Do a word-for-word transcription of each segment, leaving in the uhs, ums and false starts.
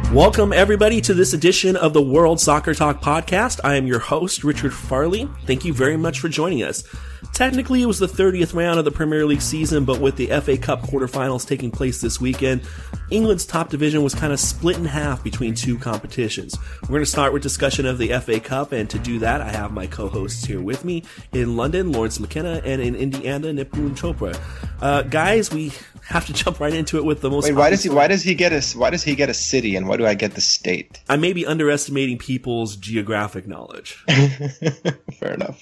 Welcome, everybody, to this edition of the World Soccer Talk podcast. I am your host, Richard Farley. Thank you very much for joining us. Technically, it was the thirtieth round of the Premier League season, but with the F A Cup quarterfinals taking place this weekend, England's top division was kind of split in half between two competitions. We're going to start with discussion of the F A Cup, and to do that, I have my co-hosts here with me. In London, Lawrence McKenna, and in Indiana, Nipun Chopra. Uh, guys, we have to jump right into it with the most. Wait, why does he? Why does he get a? Why does he get a city, and why do I get the state? I may be underestimating people's geographic knowledge. Fair enough.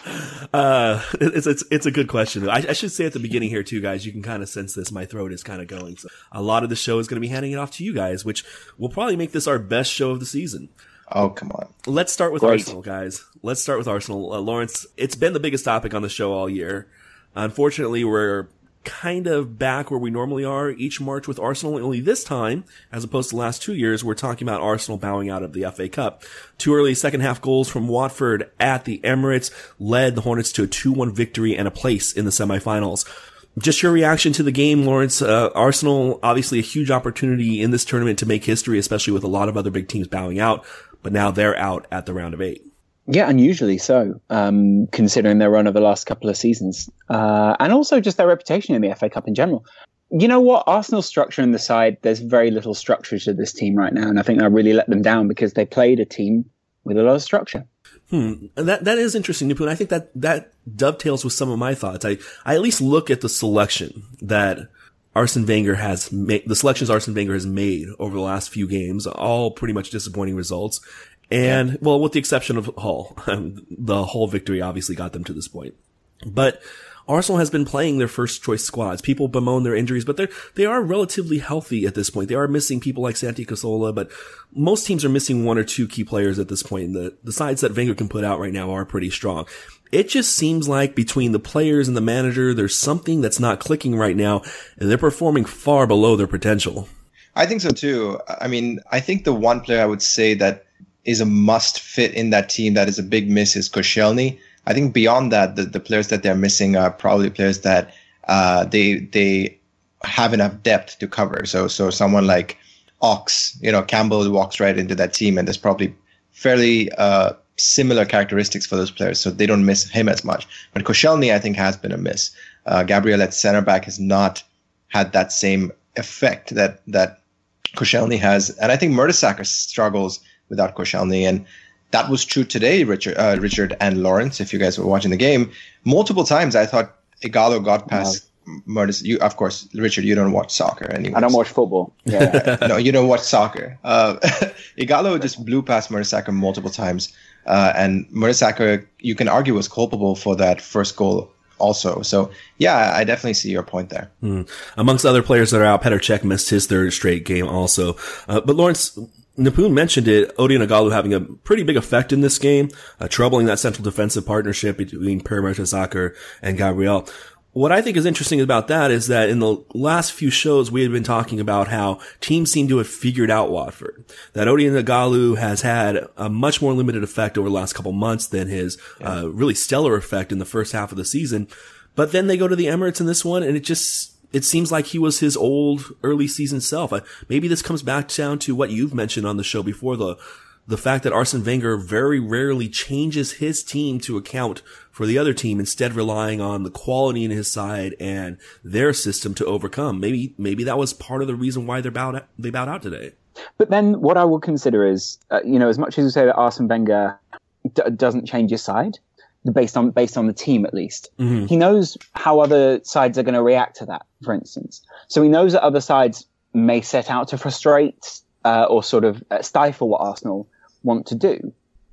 Uh, it's it's it's a good question. I, I should say at the beginning here too, guys. You can kind of sense this. My throat is kind of going. So a lot of the show is going to be handing it off to you guys, which will probably make this our best show of the season. Oh, come on. Let's start with Great. Arsenal, guys. Let's start with Arsenal. Uh, Lawrence, it's been the biggest topic on the show all year. Unfortunately, we're kind of back where we normally are each March with Arsenal, only this time, as opposed to the last two years, we're talking about Arsenal bowing out of the F A Cup. Two early second half goals from Watford at the Emirates led the Hornets to a two one victory and a place in the semifinals. Just your reaction to the game, Lawrence. Uh, Arsenal, obviously a huge opportunity in this tournament to make history, especially with a lot of other big teams bowing out, but now they're out at the round of eight. Yeah, unusually so, um, considering their run over the last couple of seasons. Uh, and also just their reputation in the F A Cup in general. You know what? Arsenal's structure in the side, there's very little structure to this team right now. And I think that really let them down because they played a team with a lot of structure. Hmm. And that, that is interesting, Nipun. I think that, that dovetails with some of my thoughts. I, I at least look at the selection that Arsene Wenger has made, the selections Arsene Wenger has made over the last few games, all pretty much disappointing results. And, yeah. well, with the exception of Hull, the Hull victory obviously got them to this point. But Arsenal has been playing their first choice squads. People bemoan their injuries, but they're, they are relatively healthy at this point. They are missing people like Santi Cazorla, but most teams are missing one or two key players at this point. The, the sides that Wenger can put out right now are pretty strong. It just seems like between the players and the manager, there's something that's not clicking right now, and they're performing far below their potential. I think so too. I mean, I think the one player I would say that is a must fit in that team that is a big miss is Koscielny. I think beyond that, the, the players that they're missing are probably players that uh, they they have enough depth to cover. So so someone like Ox, you know, Campbell walks right into that team, and there's probably fairly uh, similar characteristics for those players, so they don't miss him as much. But Koscielny, I think, has been a miss. Uh, Gabriel at center back has not had that same effect that that Koscielny has, and I think Mertesacker struggles without Koscielny, and that was true today, Richard, uh, Richard and Lawrence. If you guys were watching the game, multiple times I thought Ighalo got past wow. Mertesacker. You, of course, Richard, you don't watch soccer anymore. I don't watch football. Yeah, no, you don't watch soccer. Uh, Ighalo just blew past Mertesacker multiple times, uh, and Mertesacker, you can argue, was culpable for that first goal also. So, yeah, I definitely see your point there. Mm. Amongst other players that are out, Petr Cech missed his third straight game also. Uh, but Lawrence, Nipun mentioned it, Odion Ighalo having a pretty big effect in this game, uh, troubling that central defensive partnership between Per Mertesacker and Gabriel. What I think is interesting about that is that in the last few shows, we had been talking about how teams seem to have figured out Watford. That Odion Ighalo has had a much more limited effect over the last couple months than his yeah. uh, really stellar effect in the first half of the season. But then they go to the Emirates in this one, and it just it seems like he was his old early season self. I, maybe this comes back down to what you've mentioned on the show before, the the fact that Arsene Wenger very rarely changes his team to account for the other team, instead relying on the quality in his side and their system to overcome. Maybe maybe that was part of the reason why they're bowed out, they bowed out today. But then what I would consider is, uh, you know, as much as you say that Arsene Wenger d- doesn't change his side, based on based on the team at least, mm-hmm. he knows how other sides are going to react to that, for instance. So he knows that other sides may set out to frustrate uh, or sort of uh, stifle what Arsenal want to do.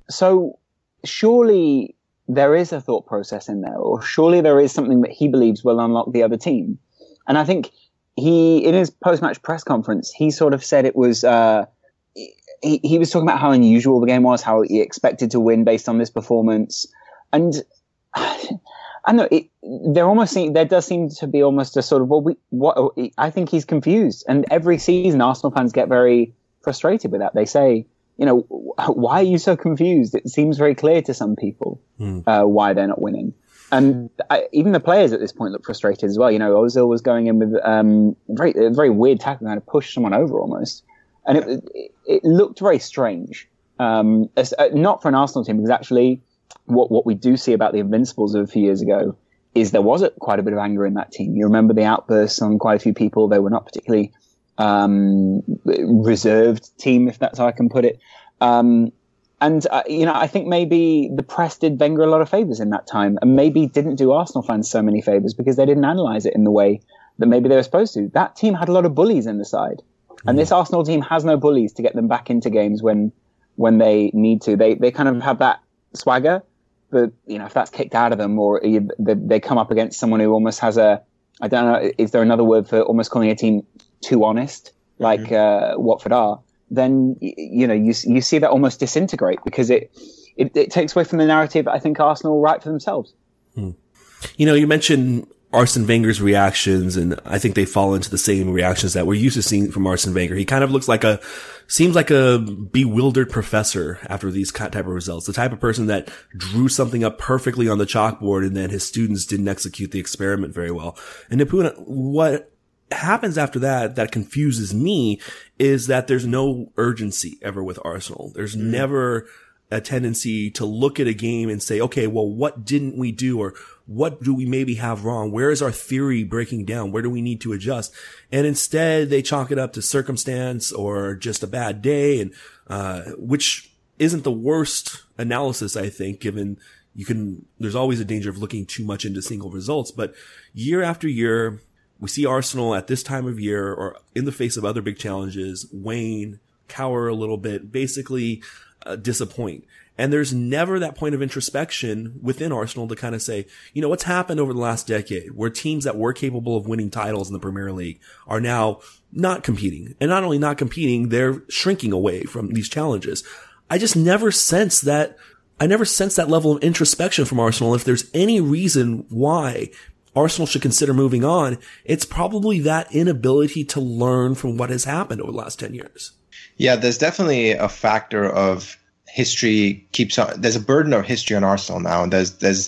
So surely there is a thought process in there, or surely there is something that he believes will unlock the other team. And I think he, in his post-match press conference, he sort of said it was, uh, he, he was talking about how unusual the game was, how he expected to win based on this performance. And I know it, there almost seem, there does seem to be almost a sort of, well, we, what, I think he's confused. And every season, Arsenal fans get very frustrated with that. They say, you know, why are you so confused? It seems very clear to some people mm. uh, why they're not winning. And I, even the players at this point look frustrated as well. You know, Ozil was going in with um, very, a very weird tackle, kind of push someone over almost. And it, it, it looked very strange. Um, as, uh, not for an Arsenal team, because actually what, what we do see about the Invincibles of a few years ago is there was a, quite a bit of anger in that team. You remember the outbursts on quite a few people. They were not particularly um, reserved team, if that's how I can put it. Um, and, uh, you know, I think maybe the press did Wenger a lot of favours in that time, and maybe didn't do Arsenal fans so many favours because they didn't analyse it in the way that maybe they were supposed to. That team had a lot of bullies in the side. Mm. And this Arsenal team has no bullies to get them back into games when when they need to. They they kind of have that swagger, but, you know, if that's kicked out of them, or you, they, they come up against someone who almost has a, I don't know, is there another word for almost calling a team too honest, like mm-hmm. uh, Watford are, then, you know, you you see that almost disintegrate because it, it, it takes away from the narrative I think Arsenal write for themselves. Hmm. You know, you mentioned Arsene Wenger's reactions, and I think they fall into the same reactions that we're used to seeing from Arsene Wenger. He kind of looks like a, seems like a bewildered professor after these type of results. The type of person that drew something up perfectly on the chalkboard and then his students didn't execute the experiment very well. And Nipuna, what happens after that that confuses me is that there's no urgency ever with Arsenal. There's mm-hmm. never a tendency to look at a game and say, okay, well, what didn't we do, or what do we maybe have wrong? Where is our theory breaking down? Where do we need to adjust? And instead they chalk it up to circumstance or just a bad day, and uh which isn't the worst analysis, I think, given you can, there's always a danger of looking too much into single results. But year after year, we see Arsenal at this time of year, or in the face of other big challenges, wane, cower a little bit, basically uh, disappoint. And there's never that point of introspection within Arsenal to kind of say, you know, what's happened over the last decade where teams that were capable of winning titles in the Premier League are now not competing. And not only not competing, they're shrinking away from these challenges. I just never sense that, I never sense that level of introspection from Arsenal. If there's any reason why Arsenal should consider moving on, it's probably that inability to learn from what has happened over the last ten years. Yeah, there's definitely a factor of history keeps on. There's a burden of history on Arsenal now. And there's, there's,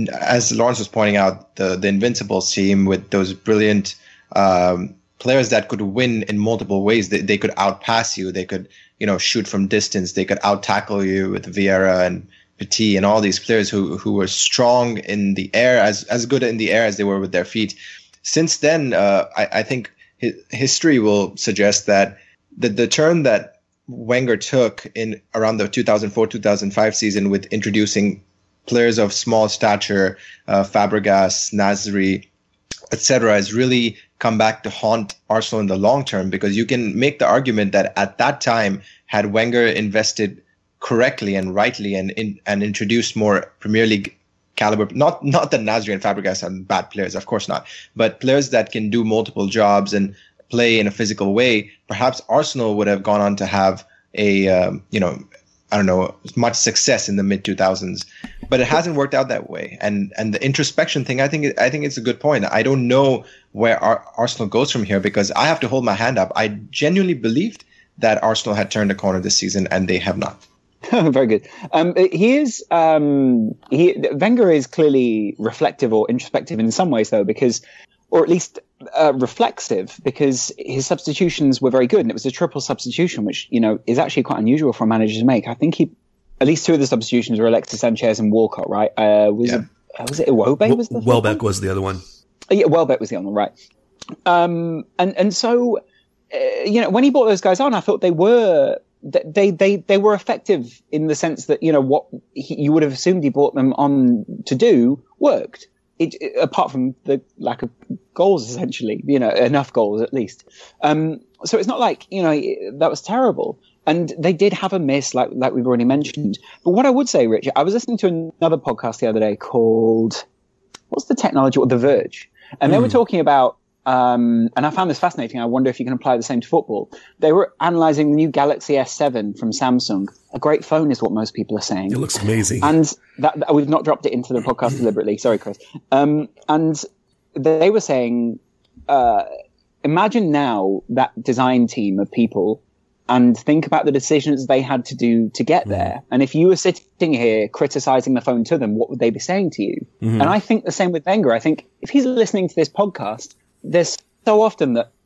as Lawrence was pointing out, the, the Invincibles team with those brilliant, um, players that could win in multiple ways. They, they could outpass you. They could, you know, shoot from distance. They could out tackle you with Vieira and Petit and all these players who, who were strong in the air, as, as good in the air as they were with their feet. Since then, uh, I, I think history will suggest that the, the turn that Wenger took in around the two thousand four two thousand five season with introducing players of small stature, uh, Fabregas, Nasri, et cetera, has really come back to haunt Arsenal in the long term, because you can make the argument that at that time, had Wenger invested correctly and rightly and in, and introduced more Premier League caliber, not not that Nasri and Fabregas are bad players, of course not, but players that can do multiple jobs and play in a physical way, perhaps Arsenal would have gone on to have a, um, you know, I don't know, much success in the mid two thousands, but it hasn't worked out that way. And and the introspection thing, I think I think it's a good point. I don't know where our, Arsenal goes from here, because I have to hold my hand up. I genuinely believed that Arsenal had turned a corner this season, and they have not. Very good. Um, he is, um, he, Wenger is clearly reflective or introspective in some ways, though, because, or at least uh, reflexive, because his substitutions were very good, and it was a triple substitution, which, you know, is actually quite unusual for a manager to make. I think he, at least two of the substitutions were Alexis Sanchez and Walcott, right? Uh, was yeah. it, was it Iwobi? Was the Welbeck was the other one. Oh, yeah, Welbeck was the other one, right? Um, and and so, uh, you know, when he brought those guys on, I thought they were. They they they were effective in the sense that, you know, what he, you would have assumed he brought them on to do worked. It, it, apart from the lack of goals, essentially, you know, enough goals at least. Um, so it's not like, you know, that was terrible. And they did have a miss, like like we've already mentioned. But what I would say, Richard, I was listening to another podcast the other day called, what's the technology, or The Verge, and they mm. were talking about. Um, and I found this fascinating. I wonder if you can apply the same to football. They were analyzing the new Galaxy S seven from Samsung. A great phone is what most people are saying. It looks amazing. And that, that we've not dropped it into the podcast deliberately. Sorry, Chris. Um, and they were saying, uh, imagine now that design team of people and think about the decisions they had to do to get there. And if you were sitting here criticizing the phone to them, what would they be saying to you? Mm-hmm. And I think the same with Wenger. I think if he's listening to this podcast, there's so often that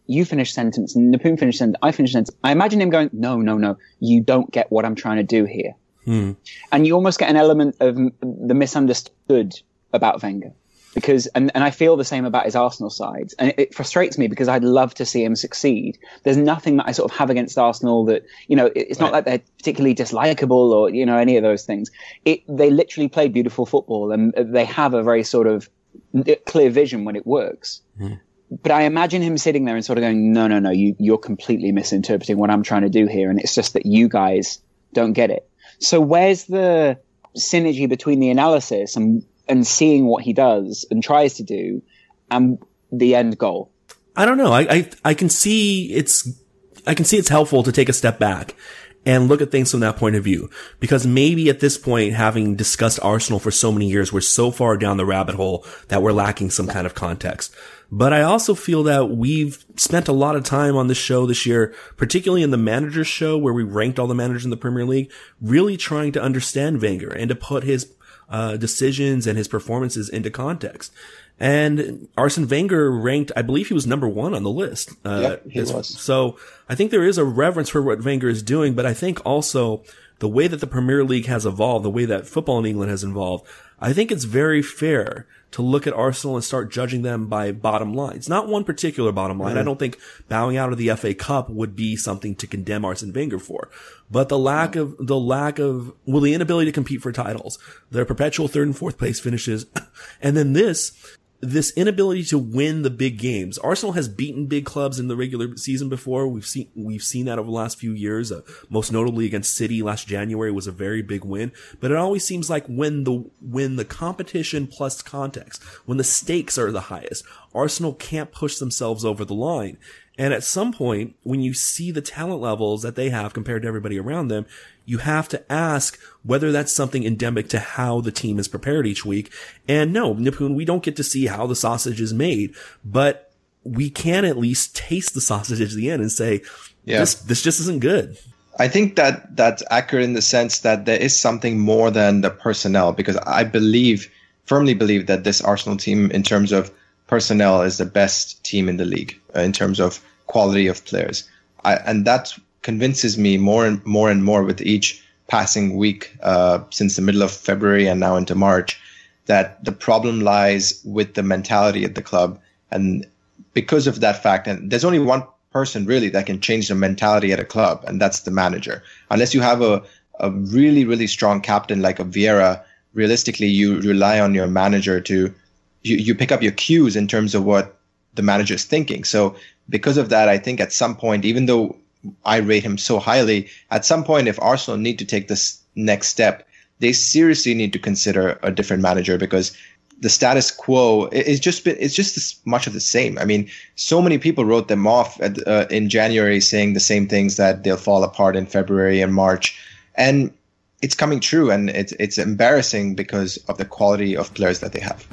you finish sentence, and Nipun finish sentence, I finish sentence. I imagine him going, no, no, no, you don't get what I'm trying to do here. Hmm. And you almost get an element of the misunderstood about Wenger. Because, and, and I feel the same about his Arsenal side. And it, it frustrates me because I'd love to see him succeed. There's nothing that I sort of have against Arsenal that, you know, it, it's right. not like they're particularly dislikable or, you know, any of those things. It, they literally play beautiful football and they have a very sort of clear vision when it works. Mm. But I imagine him sitting there and sort of going, no, no, no, you, you're completely misinterpreting what I'm trying to do here. And it's just that you guys don't get it. So where's the synergy between the analysis and and seeing what he does and tries to do and the end goal? I don't know. I, I, I can see it's, I can see it's helpful to take a step back and look at things from that point of view, because maybe at this point, having discussed Arsenal for so many years, we're so far down the rabbit hole that we're lacking some kind of context. But I also feel that we've spent a lot of time on this show this year, particularly in the managers show where we ranked all the managers in the Premier League, really trying to understand Wenger and to put his Uh, decisions and his performances into context. And Arsene Wenger ranked, I believe he was number one on the list. Uh, yep, he was. So I think there is a reverence for what Wenger is doing, but I think also the way that the Premier League has evolved, the way that football in England has evolved, I think it's very fair to look at Arsenal and start judging them by bottom lines. Not one particular bottom line. Mm-hmm. I don't think bowing out of the F A Cup would be something to condemn Arsene Wenger for. But the lack of, the lack of, well, the inability to compete for titles, their perpetual third and fourth place finishes, and then this, this inability to win the big games. Arsenal has beaten big clubs in the regular season before. We've seen, we've seen that over the last few years. Uh, most notably against City last January was a very big win. But it always seems like when the, when the competition plus context, when the stakes are the highest, Arsenal can't push themselves over the line. And at some point, when you see the talent levels that they have compared to everybody around them, you have to ask whether that's something endemic to how the team is prepared each week. And no, Nipun, we don't get to see how the sausage is made, but we can at least taste the sausage at the end and say, yeah. this, this just isn't good. I think that that's accurate in the sense that there is something more than the personnel, because I believe, firmly believe that this Arsenal team in terms of personnel is the best team in the league uh, in terms of quality of players. I, and that convinces me more and more and more with each passing week uh, since the middle of February and now into March, that the problem lies with the mentality at the club. And because of that fact, and there's only one person really that can change the mentality at a club, and that's the manager. Unless you have a, a really, really strong captain like a Vieira, realistically, you rely on your manager to, you, you pick up your cues in terms of what the manager is thinking. So because of that, I think at some point, even though I rate him so highly, at some point, if Arsenal need to take this next step, they seriously need to consider a different manager, because the status quo is just been, it's just as much of the same. I mean, so many people wrote them off at, uh, in January saying the same things, that they'll fall apart in February and March. And it's coming true, and it's it's embarrassing because of the quality of players that they have.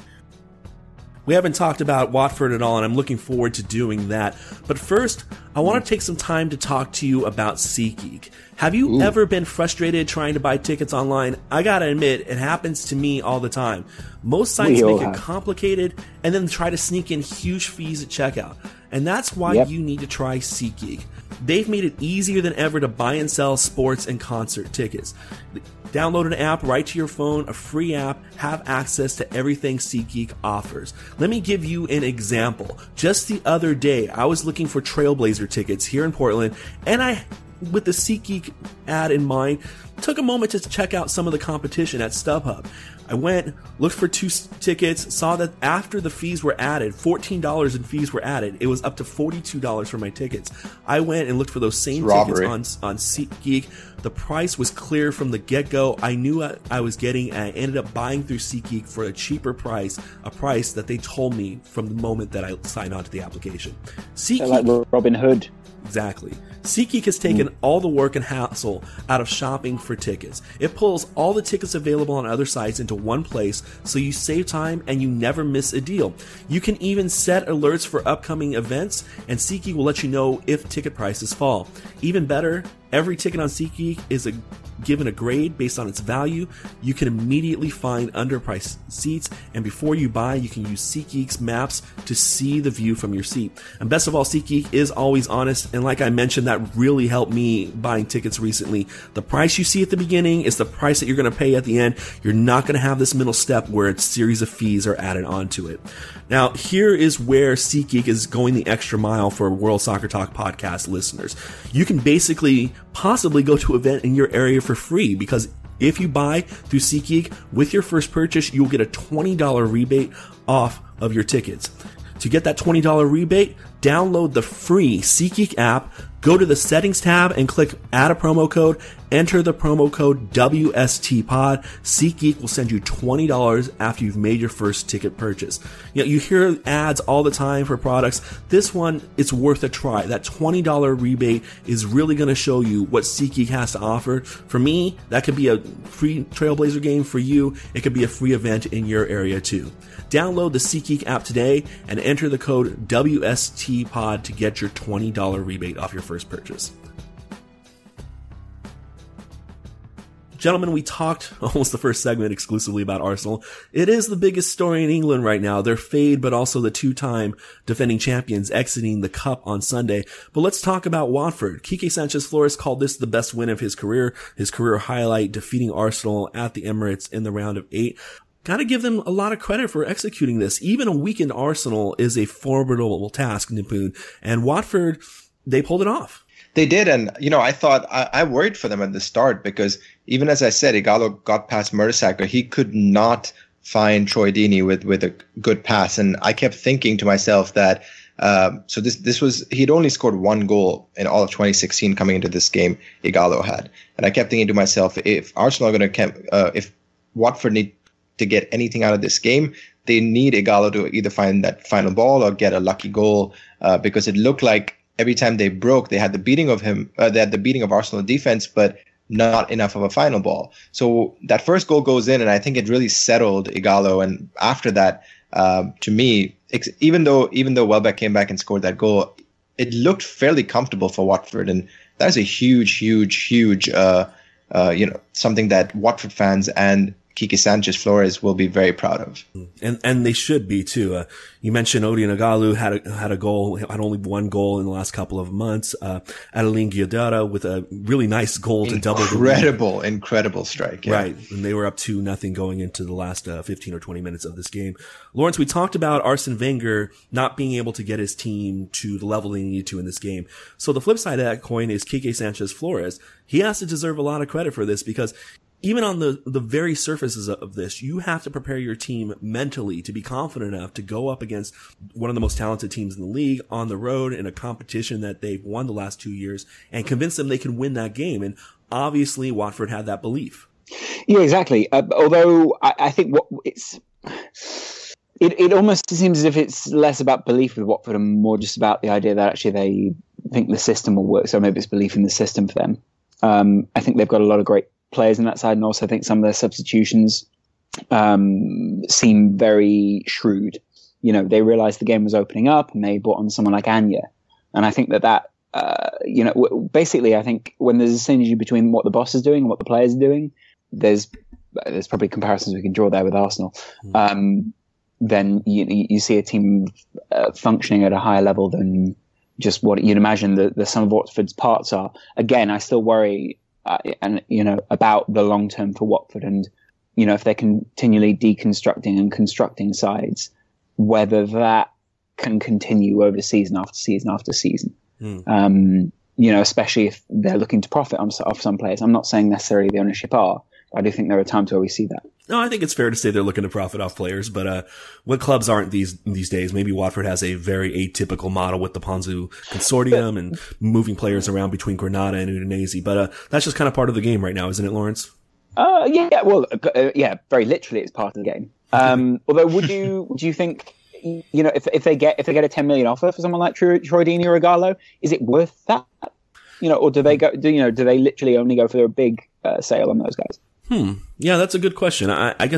We haven't talked about Watford at all, and I'm looking forward to doing that. But first, I want to take some time to talk to you about SeatGeek. Have you Ooh. ever been frustrated trying to buy tickets online? I gotta admit, it happens to me all the time. Most sites make it complicated and then try to sneak in huge fees at checkout. And that's why yep. you need to try SeatGeek. They've made it easier than ever to buy and sell sports and concert tickets. Download an app right to your phone, a free app, have access to everything SeatGeek offers. Let me give you an example. Just the other day, I was looking for Trailblazer tickets here in Portland, and I, with the SeatGeek ad in mind, took a moment to check out some of the competition at StubHub. I went, looked for two tickets, saw that after the fees were added, fourteen dollars in fees were added. It was up to forty-two dollars for my tickets. I went and looked for those same tickets on, on SeatGeek. The price was clear from the get-go. I knew what I was getting, and I ended up buying through SeatGeek for a cheaper price, a price that they told me from the moment that I signed on to the application. SeatGeek, like Robin Hood. Exactly. SeatGeek has taken mm. all the work and hassle out of shopping for tickets. It pulls all the tickets available on other sites into one place, so you save time and you never miss a deal. You can even set alerts for upcoming events, and SeatGeek will let you know if ticket prices fall. Even better, every ticket on SeatGeek is a given a grade based on its value, you can immediately find underpriced seats, and before you buy, you can use SeatGeek's maps to see the view from your seat. And best of all, SeatGeek is always honest, and like I mentioned, that really helped me buying tickets recently. The price you see at the beginning is the price that you're going to pay at the end. You're not going to have this middle step where a series of fees are added onto it. Now, here is where SeatGeek is going the extra mile for World Soccer Talk podcast listeners. You can basically possibly go to an event in your area for free, because if you buy through SeatGeek, with your first purchase, you'll get a twenty dollars rebate off of your tickets. To get that twenty dollars rebate, download the free SeatGeek app, go to the settings tab and click add a promo code, enter the promo code W S T pod. SeatGeek will send you twenty dollars after you've made your first ticket purchase. You know, you hear ads all the time for products. This one, it's worth a try. That twenty dollars rebate is really going to show you what SeatGeek has to offer. For me, that could be a free Trailblazer game. For you, it could be a free event in your area too. Download the SeatGeek app today and enter the code W S T pod to get your twenty dollars rebate off your first purchase. Gentlemen, we talked almost the first segment exclusively about Arsenal. It is the biggest story in England right now. Their fade, but also the two-time defending champions exiting the cup on Sunday. But let's talk about Watford. Quique Sanchez-Flores called this the best win of his career, his career highlight, defeating Arsenal at the Emirates in the round of eight. Got to give them a lot of credit for executing this. Even a weakened Arsenal is a formidable task, Nipun. And Watford, they pulled it off. They did, and you know, I thought I, I worried for them at the start, because even as I said, Ighalo got past Mertesacker, he could not find Troy Deeney with with a good pass, and I kept thinking to myself that um, so this this was he'd only scored one goal in all of twenty sixteen coming into this game. Ighalo had, and I kept thinking to myself, if Arsenal are going to uh, if Watford need to get anything out of this game, they need Ighalo to either find that final ball or get a lucky goal, uh, because it looked like every time they broke, they had the beating of him, uh, they had the beating of Arsenal defense, but not enough of a final ball. So that first goal goes in, and I think it really settled Ighalo. And after that, um, to me, ex- even though even though Welbeck came back and scored that goal, it looked fairly comfortable for Watford, and that's a huge, huge, huge, uh, uh, you know, something that Watford fans and Quique Sanchez-Flores will be very proud of. And and they should be too. Uh, you mentioned Odion Ighalo had a, had a goal, had only one goal in the last couple of months. Uh, Adeline Guiadara with a really nice goal to double the lead. Incredible, incredible strike. Yeah. Right. And they were up two nothing going into the last uh, fifteen or twenty minutes of this game. Lawrence, we talked about Arsene Wenger not being able to get his team to the level they needed to in this game. So the flip side of that coin is Quique Sanchez-Flores. He has to deserve a lot of credit for this, because even on the, the very surfaces of this, you have to prepare your team mentally to be confident enough to go up against one of the most talented teams in the league on the road in a competition that they've won the last two years and convince them they can win that game. And obviously Watford had that belief. Yeah, exactly. Uh, although I, I think what it's, it, it almost seems as if it's less about belief with Watford and more just about the idea that actually they think the system will work. So maybe it's belief in the system for them. Um, I think they've got a lot of great players on that side, and also I think some of their substitutions um, seem very shrewd. You know, they realized the game was opening up, and they brought on someone like Anya. And I think that that, uh, you know, w- basically, I think when there's a synergy between what the boss is doing and what the players are doing, there's there's probably comparisons we can draw there with Arsenal. Mm. Um, then you you see a team uh, functioning at a higher level than just what you'd imagine the, the sum of Watford's parts are. Again, I still worry. Uh, and, you know, about the long term for Watford, and, you know, if they're continually deconstructing and constructing sides, whether that can continue over season after season after season. Mm. Um, you know, especially if they're looking to profit on, off some players. I'm not saying necessarily the ownership are, but I do think there are times where we see that. No, I think it's fair to say they're looking to profit off players, but uh, what clubs aren't these these days? Maybe Watford has a very atypical model with the Ponzu consortium and moving players around between Granada and Udinese, but uh, that's just kind of part of the game right now, isn't it, Lawrence? Uh, yeah, well, uh, yeah, very literally, it's part of the game. Um, although, would you do you think, you know, if if they get if they get a ten million offer for someone like Troy, Troy Deeney or Ighalo, is it worth that? You know, or do they go? Do you know? Do they literally only go for a big uh, sale on those guys? Hmm. Yeah, that's a good question. I, I guess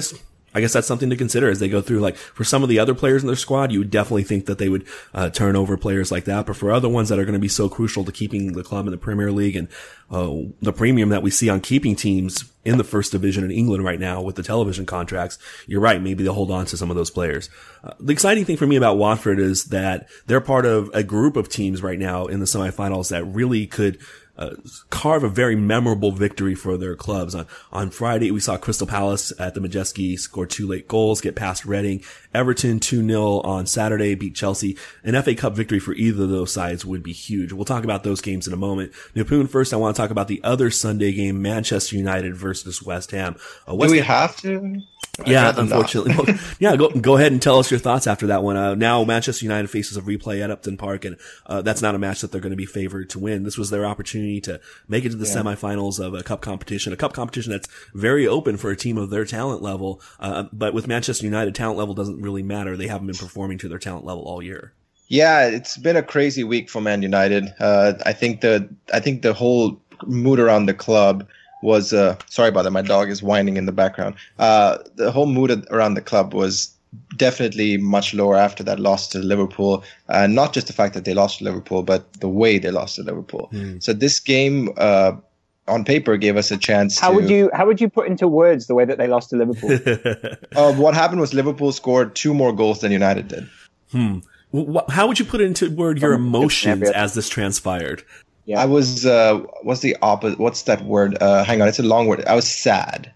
I guess that's something to consider as they go through. Like for some of the other players in their squad, you would definitely think that they would uh, turn over players like that. But for other ones that are going to be so crucial to keeping the club in the Premier League and uh, the premium that we see on keeping teams in the first division in England right now with the television contracts, you're right. Maybe they'll hold on to some of those players. Uh, the exciting thing for me about Watford is that they're part of a group of teams right now in the semifinals that really could Uh, carve a very memorable victory for their clubs. On, on Friday, we saw Crystal Palace at the Majeski score two late goals, get past Reading. Everton two nil on Saturday, beat Chelsea. An F A Cup victory for either of those sides would be huge. We'll talk about those games in a moment. Nipun, first I want to talk about the other Sunday game, Manchester United versus West Ham. Uh, West Do we Ham- have to? Yeah, unfortunately. Well, yeah, go go ahead and tell us your thoughts after that one. Uh, now Manchester United faces a replay at Upton Park, and uh, that's not a match that they're going to be favored to win. This was their opportunity to make it to the yeah. semifinals of a cup competition, a cup competition that's very open for a team of their talent level. Uh, but with Manchester United, talent level doesn't really matter. They haven't been performing to their talent level all year. Yeah, it's been a crazy week for Man United. Uh, I think the I think the whole mood around the club was uh sorry about that, my dog is whining in the background. Uh the whole mood around the club was definitely much lower after that loss to Liverpool. Uh, not just the fact that they lost to Liverpool, but the way they lost to Liverpool. Mm. So this game uh on paper gave us a chance how to, would you how would you put into words the way that they lost to Liverpool? uh, what happened was Liverpool scored two more goals than United did. Hmm. How would you put into word your emotions as this transpired? Yeah. I was, uh, what's the opposite? What's that word? Uh, hang on. It's a long word. I was sad.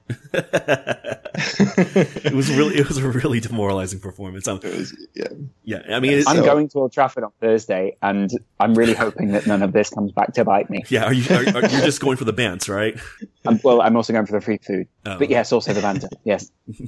It was really, it was a really demoralizing performance. Um, it was, yeah. Yeah. I mean, it's, I'm so, going to Old Trafford on Thursday and I'm really hoping that none of this comes back to bite me. Yeah. Are you, are, are you just going for the bants, right? I'm, well, I'm also going for the free food, oh. but yes, also the banter. Yes.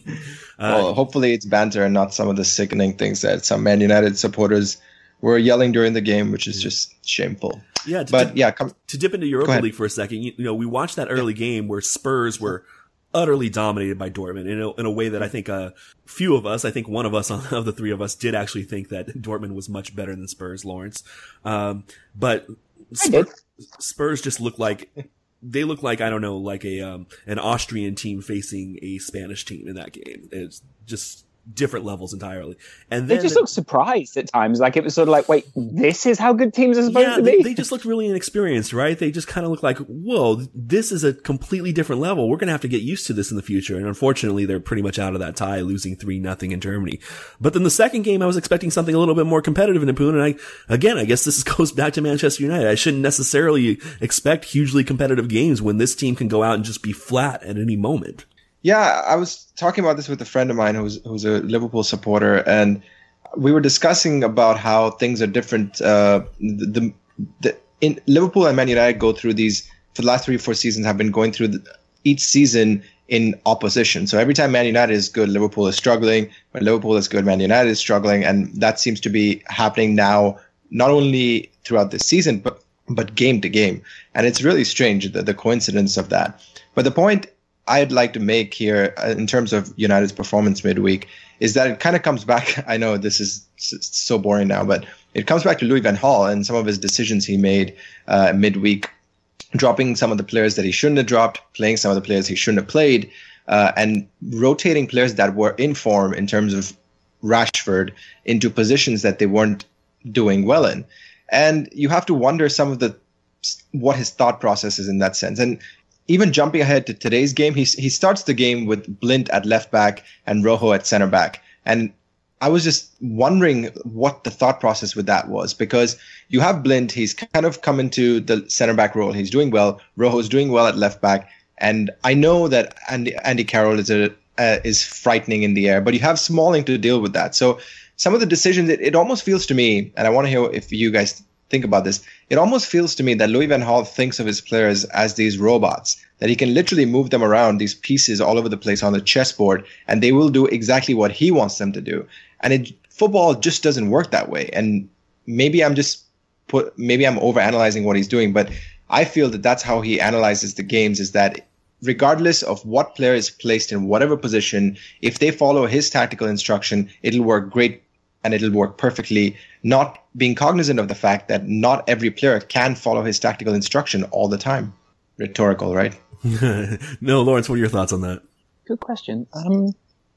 Uh, well, hopefully it's banter and not some of the sickening things that some Man United supporters were yelling during the game, which is just shameful. Yeah, to but dip, yeah, come, to dip into Europa League for a second, you, you know, we watched that early game where Spurs were utterly dominated by Dortmund in a, in a way that I think a few of us, I think one of us of the three of us did actually think that Dortmund was much better than Spurs, Lawrence. Um, but Spurs, Spurs just look like, they look like, I don't know, like a, um, an Austrian team facing a Spanish team in that game. It's just different levels entirely. And then they just looked surprised at times. Like it was sort of like, wait, this is how good teams are supposed yeah, to be? They, they just looked really inexperienced, right? They just kind of looked like, whoa, this is a completely different level. We're going to have to get used to this in the future. And unfortunately, they're pretty much out of that tie, losing three nothing in Germany. But then the second game, I was expecting something a little bit more competitive in Nipun. And I, again, I guess this goes back to Manchester United. I shouldn't necessarily expect hugely competitive games when this team can go out and just be flat at any moment. Yeah, I was talking about this with a friend of mine who's who's a Liverpool supporter, and we were discussing about how things are different. Uh, the, the, the in Liverpool and Man United go through these for the last three or four seasons have been going through the, each season in opposition. So every time Man United is good, Liverpool is struggling. When Liverpool is good, Man United is struggling, and that seems to be happening now, not only throughout this season, but but game to game. And it's really strange the, the coincidence of that. But the point I'd like to make here in terms of United's performance midweek is that it kind of comes back. I know this is so boring now, but it comes back to Louis van Gaal and some of his decisions he made uh, midweek, dropping some of the players that he shouldn't have dropped, playing some of the players he shouldn't have played, uh, and rotating players that were in form in terms of Rashford into positions that they weren't doing well in. And you have to wonder some of the what his thought process is in that sense. And even jumping ahead to today's game, he he starts the game with Blind at left back and Rojo at center back. And I was just wondering what the thought process with that was, because you have Blind, he's kind of come into the center back role. He's doing well. Rojo's doing well at left back. And I know that Andy, Andy Carroll is a uh, is frightening in the air, but you have Smalling to deal with that. So some of the decisions, it, it almost feels to me, and I want to hear if you guys think about this, it almost feels to me that Louis van Gaal thinks of his players as these robots, that he can literally move them around, these pieces all over the place on the chessboard, and they will do exactly what he wants them to do. And it, football just doesn't work that way. And maybe I'm just put, maybe I'm overanalyzing what he's doing, but I feel that that's how he analyzes the games, is that regardless of what player is placed in whatever position, if they follow his tactical instruction, it'll work great and it'll work perfectly, not being cognizant of the fact that not every player can follow his tactical instruction all the time. Rhetorical, right? No, Lawrence, what are your thoughts on that? Good question. Um,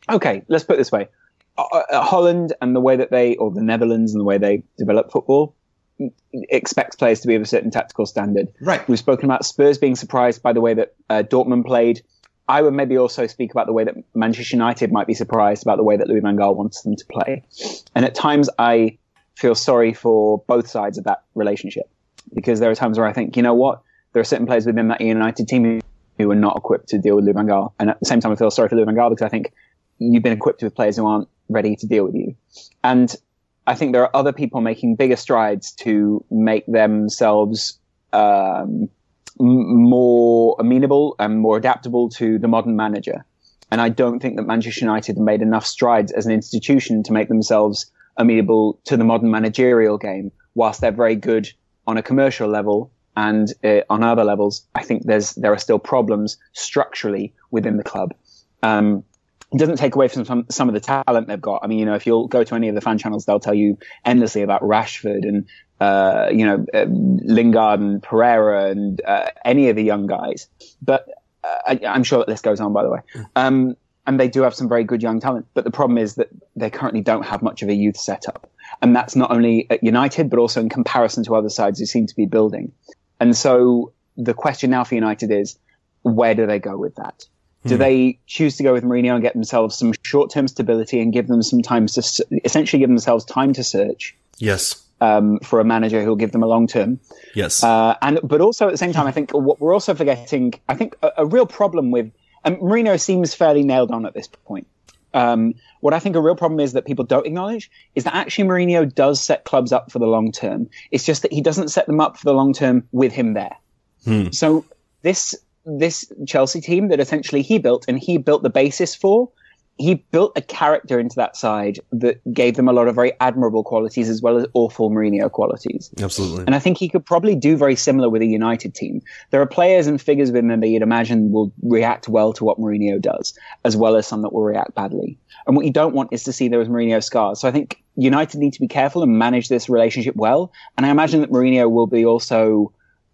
Okay, let's put it this way. Uh, uh, Holland and the way that they, or the Netherlands and the way they develop football, expects players to be of a certain tactical standard. Right. We've spoken about Spurs being surprised by the way that uh, Dortmund played. I would maybe also speak about the way that Manchester United might be surprised about the way that Louis van Gaal wants them to play. And at times I feel sorry for both sides of that relationship, because there are times where I think, you know what, there are certain players within that United team who are not equipped to deal with Louis van Gaal. And at the same time, I feel sorry for Louis van Gaal because I think you've been equipped with players who aren't ready to deal with you. And I think there are other people making bigger strides to make themselves um, more amenable and more adaptable to the modern manager. And I don't think that Manchester United have made enough strides as an institution to make themselves amenable to the modern managerial game. Whilst they're very good on a commercial level and uh, on other levels, I think there's there are still problems structurally within the club. Um, it doesn't take away from some, some of the talent they've got. I mean, you know, if you'll go to any of the fan channels, they'll tell you endlessly about Rashford and uh, you know, uh, Lingard and Pereira and uh, any of the young guys. But uh, I, I'm sure that this goes on, by the way. Um, and they do have some very good young talent. But the problem is that they currently don't have much of a youth setup. And that's not only at United, but also in comparison to other sides who seem to be building. And so the question now for United is, where do they go with that? Do hmm. they choose to go with Mourinho and get themselves some short-term stability and give them some time to essentially give themselves time to search? Yes. Um, for a manager who'll give them a long term. Yes. Uh, and, but also at the same time, I think what we're also forgetting, I think a, a real problem with, and Mourinho seems fairly nailed on at this point. Um, what I think a real problem is that people don't acknowledge is that actually Mourinho does set clubs up for the long term. It's just that he doesn't set them up for the long term with him there. Hmm. So this, this Chelsea team that essentially he built and he built the basis for, he built a character into that side that gave them a lot of very admirable qualities as well as awful Mourinho qualities. Absolutely. And I think he could probably do very similar with a United team. There are players and figures within them that you'd imagine will react well to what Mourinho does, as well as some that will react badly. And what you don't want is to see those Mourinho scars. So I think United need to be careful and manage this relationship well. And I imagine that Mourinho will be also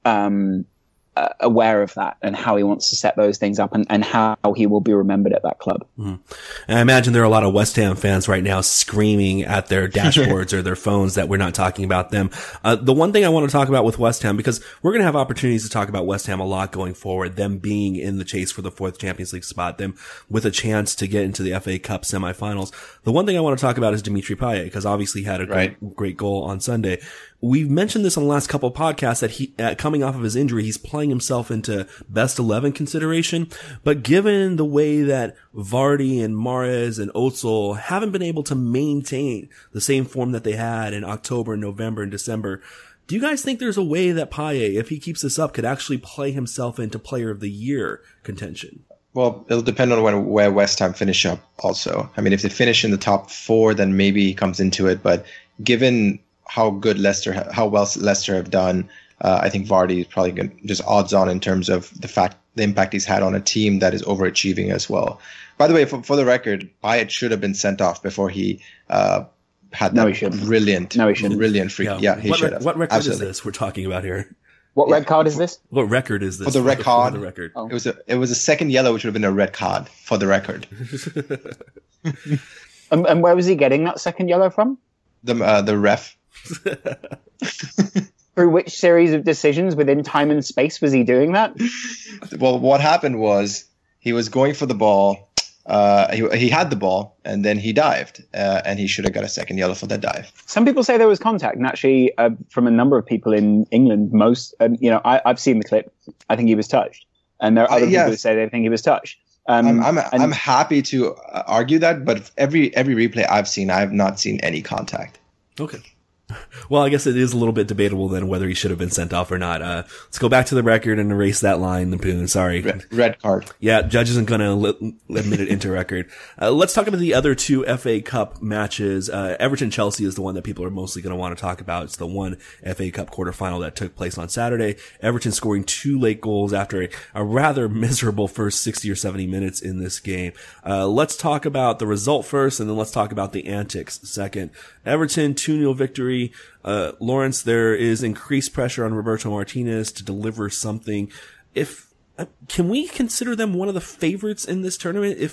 um, uh, aware of that and how he wants to set those things up and, and how he will be remembered at that club. Mm. And I imagine there are a lot of West Ham fans right now screaming at their dashboards or their phones that we're not talking about them. Uh, the one thing I want to talk about with West Ham, because we're going to have opportunities to talk about West Ham a lot going forward, them being in the chase for the fourth Champions League spot, them with a chance to get into the F A Cup semifinals. The one thing I want to talk about is Dimitri Payet, because obviously he had a right. great, great goal on Sunday. We've mentioned this on the last couple of podcasts that he, uh, coming off of his injury, he's playing himself into best eleven consideration. But given the way that Vardy and Mahrez and Özil haven't been able to maintain the same form that they had in October, November, and December, do you guys think there's a way that Payet, if he keeps this up, could actually play himself into Player of the Year contention? Well, it'll depend on when, where West Ham finish up also. I mean, if they finish in the top four, then maybe he comes into it. But given how good Leicester, how well Leicester have done, uh, I think Vardy is probably gonna, just odds on in terms of the fact, the impact he's had on a team that is overachieving as well. By the way, for, for the record, Payet should have been sent off before he uh, had no, that he brilliant, no, he brilliant free. Yeah, yeah he what, should have. What record Absolutely. is this we're talking about here? What yeah. red card is this? What record is this? For the red card. For the record. Oh. It was a it was a second yellow, which would have been a red card for the record. and, and where was he getting that second yellow from? The uh, the ref. Through which series of decisions within time and space was he doing that? Well, what happened was he was going for the ball. Uh, he he had the ball and then he dived, uh, and he should have got a second yellow for that dive. Some people say there was contact, and actually, uh, from a number of people in England, most, um, you know, I, I've seen the clip. I think he was touched, and there are other uh, yes. people who say they think he was touched. Um, I'm I'm, and, I'm happy to argue that, but every every replay I've seen, I have not seen any contact. Okay. Well, I guess it is a little bit debatable then whether he should have been sent off or not. Uh, let's go back to the record and erase that line, Napoon. Sorry. Red, red card. Yeah, judge isn't going to li- admit it into record. Uh, let's talk about the other two F A Cup matches. Uh, Everton-Chelsea is the one that people are mostly going to want to talk about. It's the one F A Cup quarterfinal that took place on Saturday. Everton scoring two late goals after a, a rather miserable first sixty or seventy minutes in this game. Uh, let's talk about the result first, and then let's talk about the antics second. Everton, two nil victory. Uh, Lawrence, there is increased pressure on Roberto Martinez to deliver something. If, uh, can we consider them one of the favorites in this tournament? If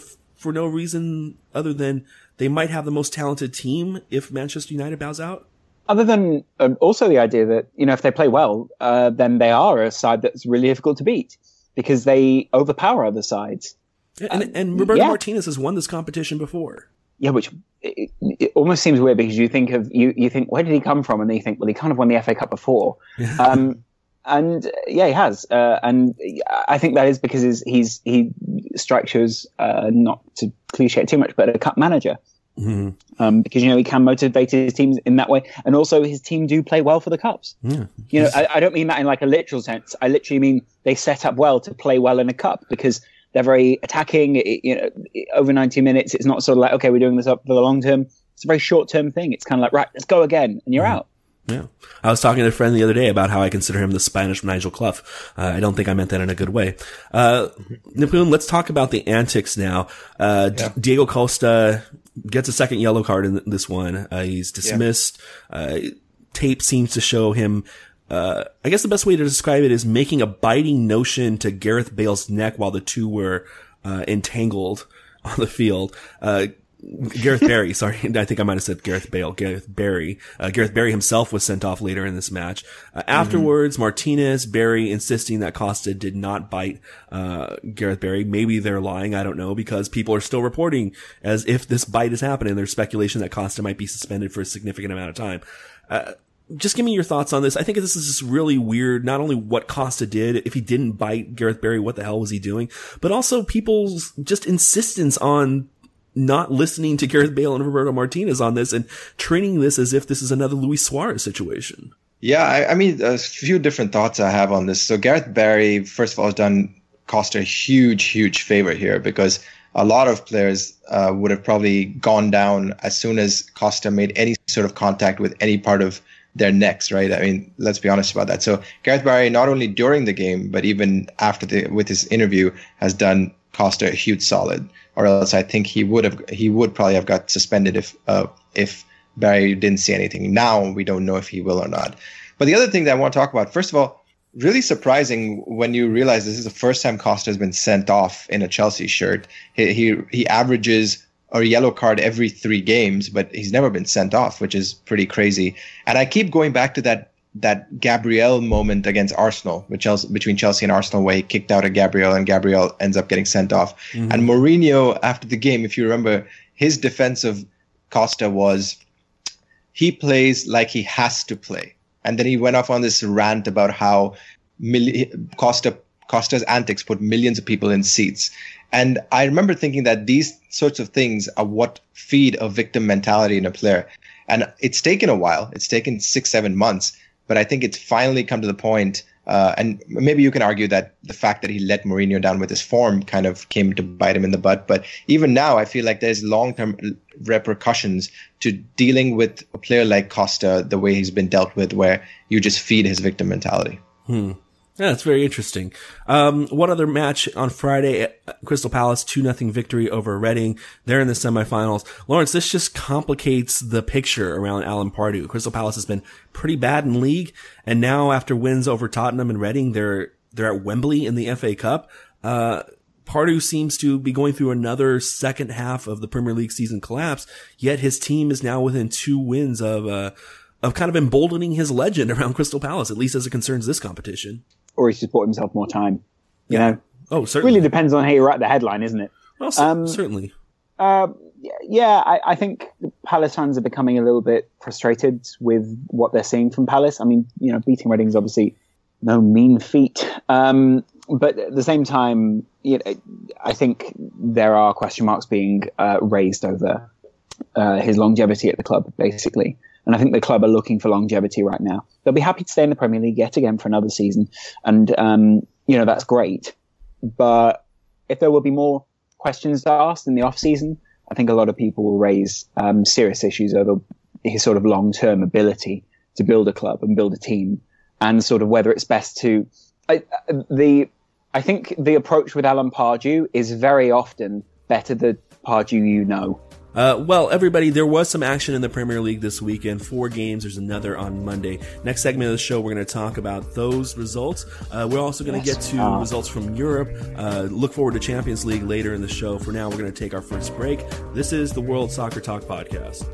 for no reason other than they might have the most talented team if Manchester United bows out? Other than um, also the idea that, you know, if they play well, uh, then they are a side that's really difficult to beat because they overpower other sides. Yeah, and, and Roberto yeah. Martinez has won this competition before. Yeah, which it, it almost seems weird because you think of you you think where did he come from, and then you think, well, he kind of won the F A Cup before, um, and uh, yeah, he has, uh, and I think that is because he's, he's he strikes you as uh, not to cliche it too much, but a cup manager. Mm-hmm. Um, because, you know, he can motivate his teams in that way. And also his team do play well for the cups. Yeah. You know, I, I don't mean that in like a literal sense. I literally mean they set up well to play well in a cup because they're very attacking. It, you know, over ninety minutes, it's not sort of like, okay, we're doing this up for the long term. It's a very short term thing. It's kind of like, right, let's go again. And you're mm-hmm. out. Yeah. I was talking to a friend the other day about how I consider him the Spanish Nigel Clough. Uh, I don't think I meant that in a good way. Uh, Nipun, let's talk about the antics now. Uh, yeah. D- Diego Costa gets a second yellow card in this one. Uh, he's dismissed. Yeah. Uh, tape seems to show him, uh, I guess the best way to describe it is making a biting notion to Gareth Bale's neck while the two were, uh, entangled on the field. Uh, Gareth Barry, sorry, I think I might have said Gareth Bale, Gareth Barry. Uh, Gareth Barry himself was sent off later in this match. Uh, afterwards, mm-hmm. Martinez, Barry insisting that Costa did not bite, uh, Gareth Barry. Maybe they're lying, I don't know, because people are still reporting as if this bite is happening. There's speculation that Costa might be suspended for a significant amount of time. Uh, just give me your thoughts on this. I think this is just really weird. Not only what Costa did, if he didn't bite Gareth Barry, what the hell was he doing? But also people's just insistence on not listening to Gareth Bale and Roberto Martinez on this and treating this as if this is another Luis Suarez situation. Yeah, I, I mean, a few different thoughts I have on this. So Gareth Barry, first of all, has done Costa a huge, huge favor here because a lot of players uh, would have probably gone down as soon as Costa made any sort of contact with any part of their necks, right? I mean, let's be honest about that. So Gareth Barry, not only during the game, but even after the with his interview, has done Costa a huge solid. Or else I think he would have he would probably have got suspended if uh, if Barry didn't see anything. Now we don't know if he will or not. But the other thing that I want to talk about, first of all, really surprising when you realize this is the first time Costa has been sent off in a Chelsea shirt. He he, he averages a yellow card every three games, but he's never been sent off, which is pretty crazy. And I keep going back to that that Gabriel moment against Arsenal, with Chelsea, between Chelsea and Arsenal, where he kicked out at Gabriel and Gabriel ends up getting sent off. Mm-hmm. And Mourinho, after the game, if you remember, his defense of Costa was he plays like he has to play. And then he went off on this rant about how mil- Costa Costa's antics put millions of people in seats. And I remember thinking that these sorts of things are what feed a victim mentality in a player. And it's taken a while. It's taken six, seven months. But I think it's finally come to the point, uh, and maybe you can argue that the fact that he let Mourinho down with his form kind of came to bite him in the butt. But even now, I feel like there's long-term repercussions to dealing with a player like Costa, the way he's been dealt with, where you just feed his victim mentality. Hmm. Yeah, that's very interesting. Um, one other match on Friday, Crystal Palace two nothing victory over Reading. They're in the semifinals. Lawrence, this just complicates the picture around Alan Pardew. Crystal Palace has been pretty bad in league, and now after wins over Tottenham and Reading, they're they're at Wembley in the F A Cup. Uh, Pardew seems to be going through another second half of the Premier League season collapse, yet his team is now within two wins of uh, of kind of emboldening his legend around Crystal Palace, at least as it concerns this competition. Or he's just bought himself more time. You yeah. know? Oh, certainly. It really depends on how you write the headline, isn't it? Well, um, certainly. Uh, yeah, I, I think Palace fans are becoming a little bit frustrated with what they're seeing from Palace. I mean, you know, beating Reading is obviously no mean feat. Um, but at the same time, you know, I think there are question marks being uh, raised over uh, his longevity at the club, basically. And I think the club are looking for longevity right now. They'll be happy to stay in the Premier League yet again for another season. And, um, you know, that's great. But if there will be more questions asked in the off season, I think a lot of people will raise um, serious issues over his sort of long-term ability to build a club and build a team, and sort of whether it's best to, I, the, I think the approach with Alan Pardew is very often better the Pardew you know. Uh, well, everybody, there was some action in the Premier League this weekend. Four games. There's another on Monday. Next segment of the show, we're going to talk about those results. Uh, we're also going to yes. get to uh, results from Europe. Uh, look forward to Champions League later in the show. For now, we're going to take our first break. This is the World Soccer Talk Podcast.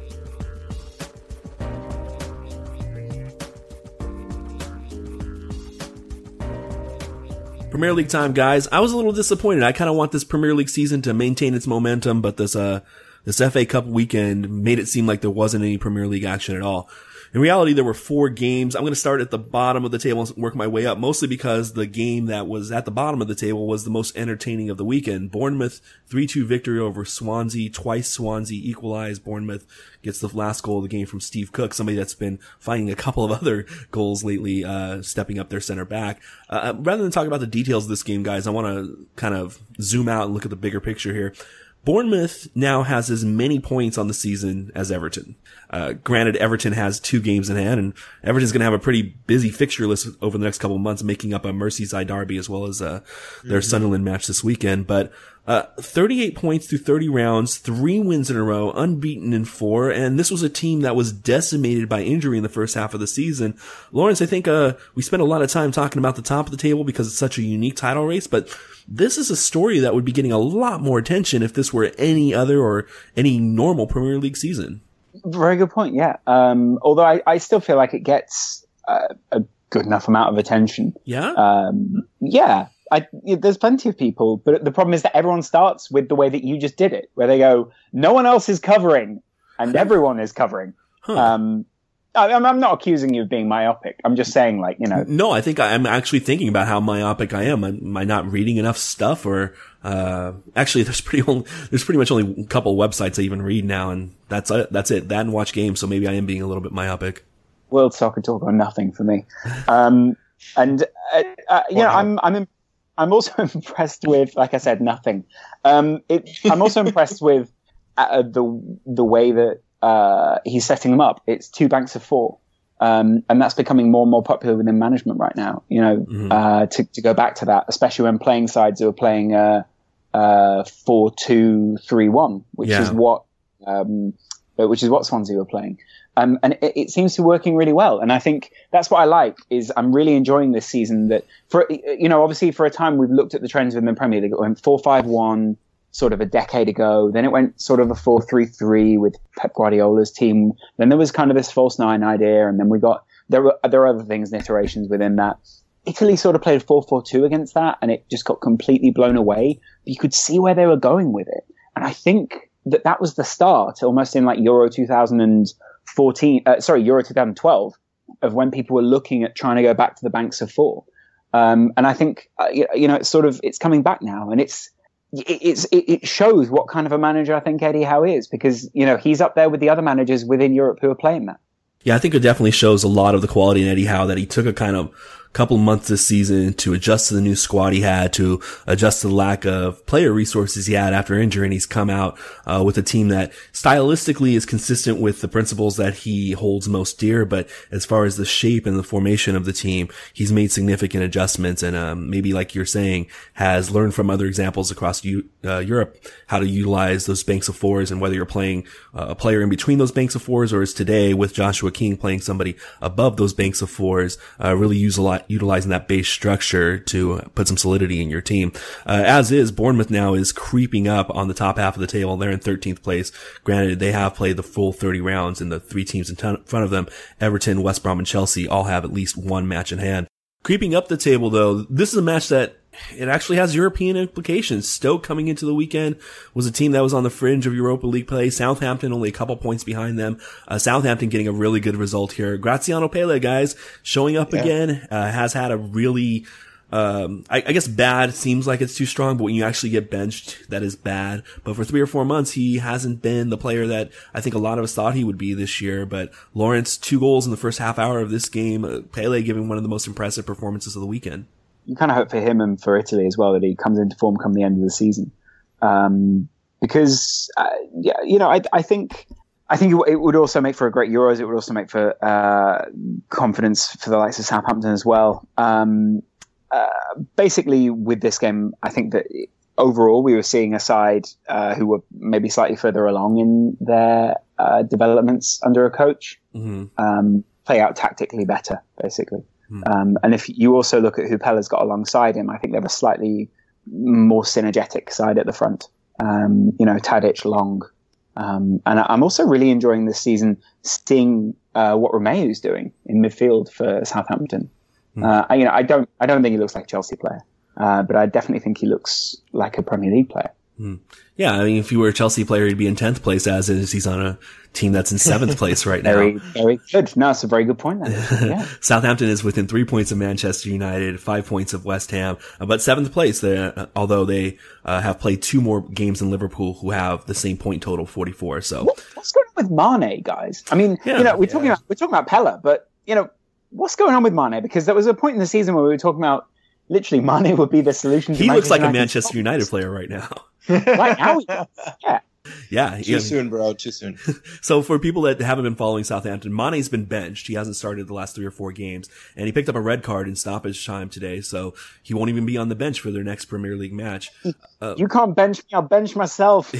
Premier League time, guys. I was a little disappointed. I kind of want this Premier League season to maintain its momentum, but this uh this F A Cup weekend made it seem like there wasn't any Premier League action at all. In reality, there were four games. I'm going to start at the bottom of the table and work my way up, mostly because the game that was at the bottom of the table was the most entertaining of the weekend. Bournemouth, three two victory over Swansea. Twice Swansea equalized. Bournemouth gets the last goal of the game from Steve Cook, somebody that's been finding a couple of other goals lately, uh, stepping up their center back. Uh, rather than talk about the details of this game, guys, I want to kind of zoom out and look at the bigger picture here. Bournemouth now has as many points on the season as Everton. Uh, granted, Everton has two games in hand, and Everton's going to have a pretty busy fixture list over the next couple of months, making up a Merseyside derby as well as uh, their mm-hmm. Sunderland match this weekend. But uh, thirty-eight points through thirty rounds, three wins in a row, unbeaten in four, and this was a team that was decimated by injury in the first half of the season. Lawrence, I think uh, we spent a lot of time talking about the top of the table because it's such a unique title race, but this is a story that would be getting a lot more attention if this were any other or any normal Premier League season. Very good point, yeah. Um, although I, I still feel like it gets uh, a good enough amount of attention. Yeah? Um, yeah. I, there's plenty of people, but the problem is that everyone starts with the way that you just did it, where they go, no one else is covering, and everyone is covering. Huh. Um, I'm, I'm not accusing you of being myopic. I'm just saying, like, you know. No, I think I'm actually thinking about how myopic I am. Am I not reading enough stuff? Or, uh, actually, there's pretty only, there's pretty much only a couple websites I even read now, and that's it. That's it. That and watch games. So maybe I am being a little bit myopic. World Soccer Talk or nothing for me. Um, and, uh, uh, you know, I'm, I'm, in, I'm also impressed with, like I said, nothing. Um, it, I'm also impressed with uh, the, the way that, Uh, he's setting them up. It's two banks of four. Um, and that's becoming more and more popular within management right now, you know, mm-hmm. uh, to, to go back to that, especially when playing sides who are playing, uh, uh, four, two, three, one, which yeah. is what, um, which is what Swansea were playing. Um, and it, it seems to be working really well. And I think that's what I like is I'm really enjoying this season that for, you know, obviously for a time we've looked at the trends within the Premier League. It went four, five, one, sort of a decade ago. Then it went sort of a four three three with Pep Guardiola's team. Then there was kind of this false nine idea. And then we got, there were, there are other things and iterations within that. Italy sort of played four four two against that and it just got completely blown away. But you could see where they were going with it. And I think that that was the start almost in like Euro two thousand fourteen, uh, sorry, Euro two thousand twelve of when people were looking at trying to go back to the banks of four. Um, and I think, uh, you know, it's sort of, it's coming back now and it's, It's, it shows what kind of a manager I think Eddie Howe is because, you know, he's up there with the other managers within Europe who are playing that. Yeah, I think it definitely shows a lot of the quality in Eddie Howe that he took a kind of couple months this season to adjust to the new squad he had, to adjust to the lack of player resources he had after injury, and he's come out uh, with a team that stylistically is consistent with the principles that he holds most dear, but as far as the shape and the formation of the team, he's made significant adjustments and um, maybe, like you're saying, has learned from other examples across U- uh, Europe how to utilize those banks of fours, and whether you're playing uh, a player in between those banks of fours or as today with Joshua King playing somebody above those banks of fours, uh, really use a lot utilizing that base structure to put some solidity in your team. Uh, as is, Bournemouth now is creeping up on the top half of the table. They're in thirteenth place. Granted, they have played the full thirty rounds, and the three teams in t- front of them, Everton, West Brom, and Chelsea, all have at least one match in hand. Creeping up the table, though, this is a match that it actually has European implications. Stoke coming into the weekend was a team that was on the fringe of Europa League play. Southampton only a couple points behind them. Uh, Southampton getting a really good result here. Graziano Pele, guys, showing up yeah. again, uh, has had a really, um, I, I guess bad seems like it's too strong, but when you actually get benched, that is bad. But for three or four months, he hasn't been the player that I think a lot of us thought he would be this year. But Lawrence, two goals in the first half hour of this game. Uh, Pele giving one of the most impressive performances of the weekend. You kind of hope for him and for Italy as well that he comes into form come the end of the season, um, because uh, yeah, you know, I, I think I think it would also make for a great Euros. It would also make for uh, confidence for the likes of Southampton as well. Um, uh, basically, with this game, I think that overall we were seeing a side uh, who were maybe slightly further along in their uh, developments under a coach, mm-hmm. um, play out tactically better, basically. Mm-hmm. Um, and if you also look at who Pella's got alongside him, I think they have a slightly more synergetic side at the front. Um, you know, Tadic, Long. Um, and I'm also really enjoying this season seeing uh, what Romeu's doing in midfield for Southampton. Mm-hmm. Uh, I, you know, I don't, I don't think he looks like a Chelsea player. Uh, but I definitely think he looks like a Premier League player. Hmm. Yeah, I mean, if you were a Chelsea player, he'd be in tenth place, as is. He's on a team that's in seventh place right now. Very, very good. No, it's a very good point. Yeah. Southampton is within three points of Manchester United, five points of West Ham, uh, but seventh place there, uh, although they uh, have played two more games than Liverpool, who have the same point total, forty-four. So, what, what's going on with Mane, guys? I mean, yeah, you know, we're yeah. talking about we're talking about Pella, but you know, what's going on with Mane? Because there was a point in the season where we were talking about. Literally, Mane would be the solution. To he looks like United a Manchester United player right now. Right now, he does. Yeah. Yeah. Too yeah. soon, bro. Too soon. So for people that haven't been following Southampton, Mane's been benched. He hasn't started the last three or four games, and he picked up a red card in stoppage time today, so he won't even be on the bench for their next Premier League match. Uh, you can't bench me. I'll bench myself.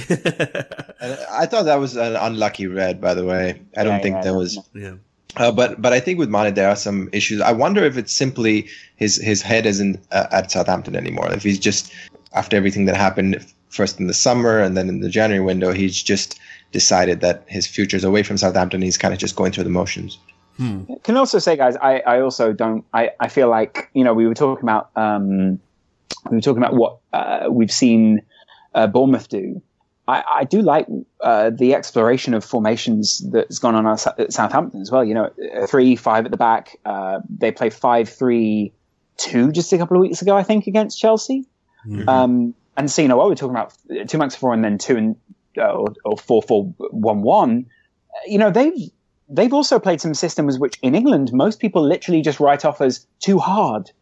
I thought that was an unlucky red, by the way. I don't yeah, think yeah, that was. Yeah. Uh, but but I think with Mane there are some issues. I wonder if it's simply his his head isn't uh, at Southampton anymore. If he's just after everything that happened first in the summer and then in the January window, he's just decided that his future's away from Southampton. He's kind of just going through the motions. Hmm. Can also say, guys, I, I also don't. I, I feel like you know we were talking about um we were talking about what uh, we've seen uh, Bournemouth do. I, I do like uh, the exploration of formations that's gone on at Southampton as well. You know, three, five at the back. Uh, they played five, three, two just a couple of weeks ago, I think, against Chelsea. Mm-hmm. Um, and so, you know, what we're talking about, two max four and then two and uh, or, or four, four, one, one. You know, they've they've also played some systems which in England most people literally just write off as too hard.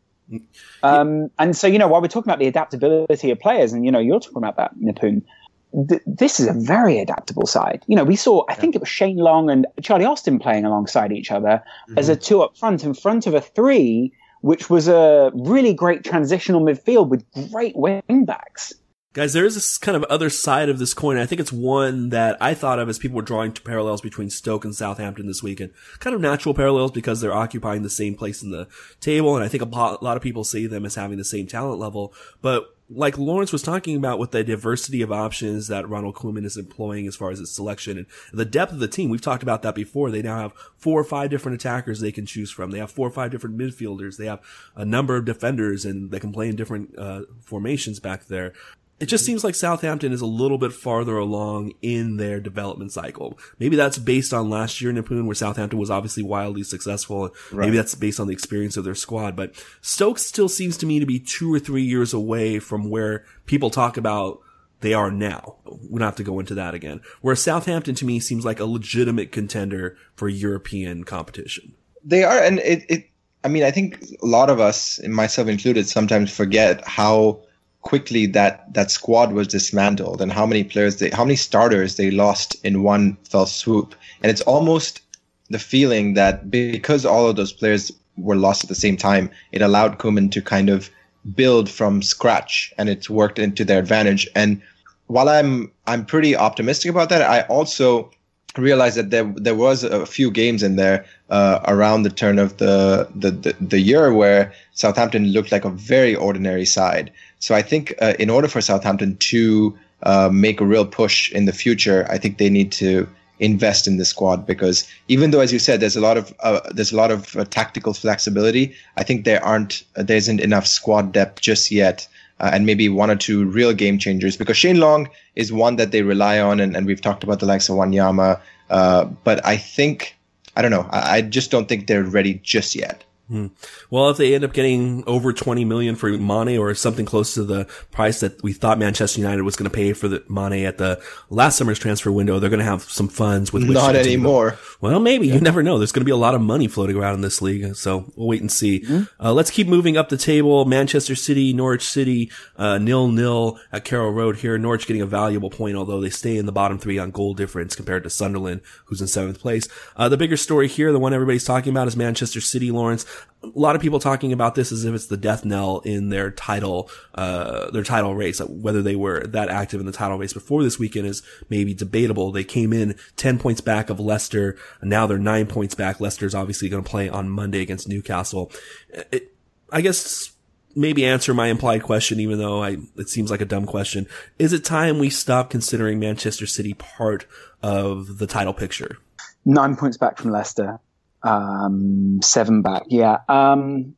Um, and so, you know, while we're talking about the adaptability of players, and you know, you're talking about that, Nipun. Th- this is a very adaptable side. You know, we saw, I yeah. think it was Shane Long and Charlie Austin playing alongside each other mm-hmm. as a two up front in front of a three, which was a really great transitional midfield with great wing backs. Guys, there is this kind of other side of this coin. I think it's one that I thought of as people were drawing parallels between Stoke and Southampton this weekend. Kind of natural parallels because they're occupying the same place in the table, and I think a lot of people see them as having the same talent level. But like Lawrence was talking about with the diversity of options that Ronald Koeman is employing as far as his selection and the depth of the team, we've talked about that before. They now have four or five different attackers they can choose from. They have four or five different midfielders. They have a number of defenders, and they can play in different uh, formations back there. It just seems like Southampton is a little bit farther along in their development cycle. Maybe that's based on last year, Nipun, where Southampton was obviously wildly successful. Right. Maybe that's based on the experience of their squad. But Stoke still seems to me to be two or three years away from where people talk about they are now. We don't have to go into that again. Where Southampton, to me, seems like a legitimate contender for European competition. They are, and it, it I mean, I think a lot of us, and myself included, sometimes forget how quickly that that squad was dismantled and how many players they how many starters they lost in one fell swoop. And it's almost the feeling that because all of those players were lost at the same time, it allowed Koeman to kind of build from scratch, and it's worked into their advantage. And while I'm I'm pretty optimistic about that, I also realized that there there was a few games in there uh, around the turn of the, the the the year where Southampton looked like a very ordinary side. So I think uh, in order for Southampton to uh, make a real push in the future, I think they need to invest in the squad, because even though, as you said, there's a lot of uh, there's a lot of uh, tactical flexibility, I think there aren't uh, there isn't enough squad depth just yet. Uh, and maybe one or two real game changers, because Shane Long is one that they rely on, and, and we've talked about the likes of Wanyama. Uh, but I think, I don't know, I, I just don't think they're ready just yet. Hmm. Well, if they end up getting over twenty million for Mane, or something close to the price that we thought Manchester United was going to pay for the Mane at the last summer's transfer window, they're going to have some funds with which not to anymore. Well, maybe yeah. You never know. There's going to be a lot of money floating around in this league, so we'll wait and see. Mm-hmm. Uh, let's keep moving up the table. Manchester City, Norwich City, uh, nil nil at Carrow Road here. Norwich getting a valuable point, although they stay in the bottom three on goal difference compared to Sunderland, who's in seventh place. Uh, the bigger story here, the one everybody's talking about, is Manchester City, Lawrence. A lot of people talking about this as if it's the death knell in their title, uh, their title race. Whether they were that active in the title race before this weekend is maybe debatable. They came in ten points back of Leicester, and now they're nine points back. Leicester's obviously going to play on Monday against Newcastle. It, I guess maybe answer my implied question, even though I, it seems like a dumb question. Is it time we stop considering Manchester City part of the title picture? Nine points back from Leicester. Um, seven back. Yeah. Um,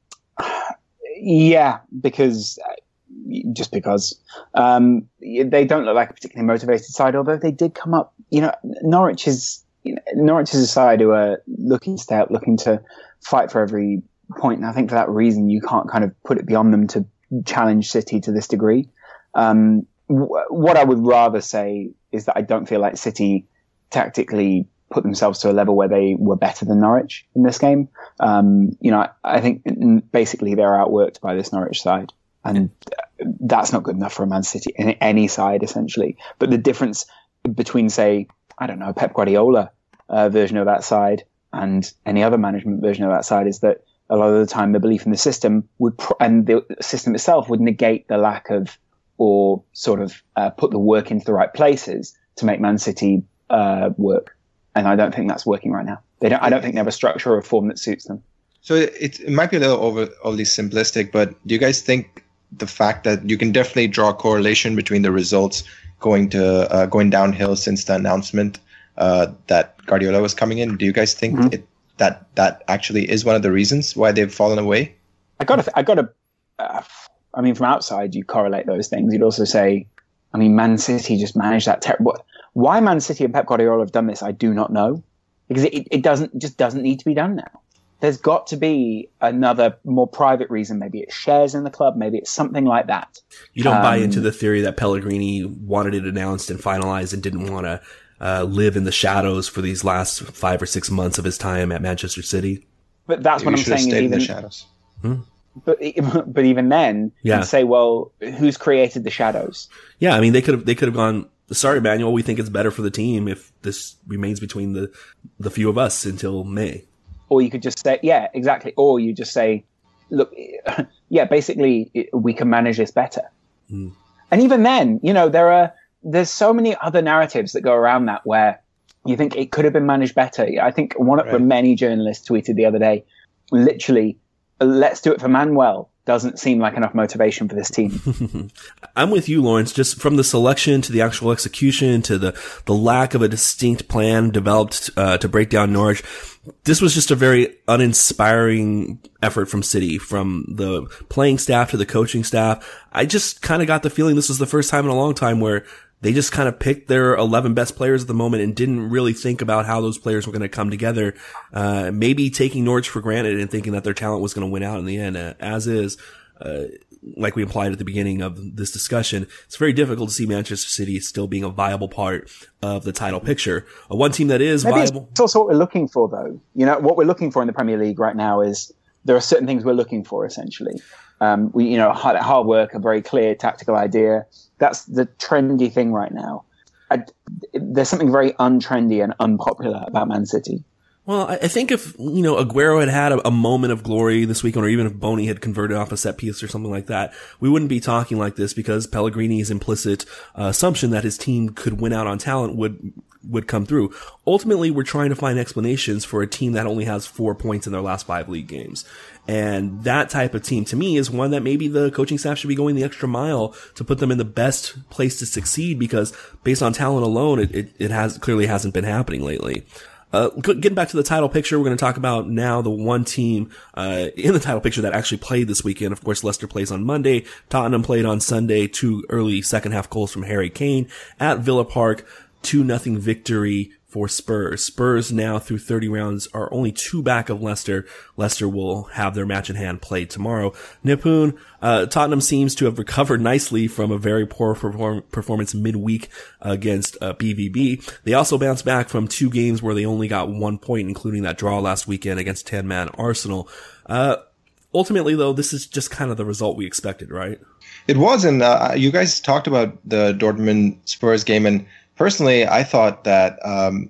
yeah, because just because, um, they don't look like a particularly motivated side, although they did come up, you know, Norwich is, you know, Norwich is a side who are looking to stay up, looking to fight for every point. And I think for that reason, you can't kind of put it beyond them to challenge City to this degree. Um, w- what I would rather say is that I don't feel like City tactically put themselves to a level where they were better than Norwich in this game. Um, you know, I, I think basically they're outworked by this Norwich side, and that's not good enough for a Man City in any side essentially. But the difference between, say, I don't know, Pep Guardiola uh, version of that side and any other management version of that side is that a lot of the time the belief in the system would, pr- and the system itself would negate the lack of, or sort of uh, put the work into the right places to make Man City uh, work. And I don't think that's working right now. They don't. I don't think they have a structure or a form that suits them. So it, it might be a little over, overly simplistic, but do you guys think the fact that you can definitely draw a correlation between the results going to uh, going downhill since the announcement uh, that Guardiola was coming in? Do you guys think mm-hmm. it, that that actually is one of the reasons why they've fallen away? I got to. I got to. Uh, I mean, from outside, you correlate those things. You'd also say, I mean, Man City just managed that terrible. Why Man City and Pep Guardiola have done this, I do not know, because it, it doesn't just doesn't need to be done now. There's got to be another more private reason. Maybe it's shares in the club. Maybe it's something like that. You don't um, buy into the theory that Pellegrini wanted it announced and finalized and didn't want to uh, live in the shadows for these last five or six months of his time at Manchester City. But that's Maybe what I'm saying. Is even, in the shadows. Hmm? But but even then, yeah. you'd say, well, who's created the shadows? Yeah, I mean, they could have they could have gone. Sorry, Manuel, we think it's better for the team if this remains between the, the few of us until May. Or you could just say, yeah, exactly. Or you just say, look, yeah, basically we can manage this better. Mm. And even then, you know, there are, there's so many other narratives that go around that where you think it could have been managed better. I think one of right. the many journalists tweeted the other day, literally, let's do it for Manuel. Doesn't seem like enough motivation for this team. I'm with you, Lawrence. Just from the selection to the actual execution to the, the lack of a distinct plan developed uh, to break down Norwich, this was just a very uninspiring effort from City, from the playing staff to the coaching staff. I just kind of got the feeling this was the first time in a long time where they just kind of picked their eleven best players at the moment and didn't really think about how those players were going to come together. Uh, maybe taking Norwich for granted and thinking that their talent was going to win out in the end. Uh, as is, uh, like we implied at the beginning of this discussion, it's very difficult to see Manchester City still being a viable part of the title picture. Uh, one team that is Maybe viable. It's also what we're looking for, though. You know, what we're looking for in the Premier League right now is there are certain things we're looking for, essentially. Um, we, you know, hard, hard work, a very clear tactical idea. That's the trendy thing right now. I, there's something very untrendy and unpopular about Man City. Well, I think if, you know, Aguero had had a, a moment of glory this weekend, or even if Boney had converted off a set piece or something like that, we wouldn't be talking like this, because Pellegrini's implicit uh, assumption that his team could win out on talent would would come through. Ultimately, we're trying to find explanations for a team that only has four points in their last five league games. And that type of team, to me, is one that maybe the coaching staff should be going the extra mile to put them in the best place to succeed, because based on talent alone, it, it, it has clearly hasn't been happening lately. Uh, getting back to the title picture, we're going to talk about now the one team, uh, in the title picture that actually played this weekend. Of course, Leicester plays on Monday. Tottenham played on Sunday. Two early second half goals from Harry Kane at Villa Park. two nothing victory for Spurs. Spurs now through thirty rounds are only two back of Leicester. Leicester will have their match in hand played tomorrow. Nipun, uh, Tottenham seems to have recovered nicely from a very poor perform- performance midweek against uh, B V B. They also bounced back from two games where they only got one point, including that draw last weekend against ten-man Arsenal. Uh, ultimately, though, this is just kind of the result we expected, right? It was, and uh, you guys talked about the Dortmund Spurs game, and personally, I thought that um,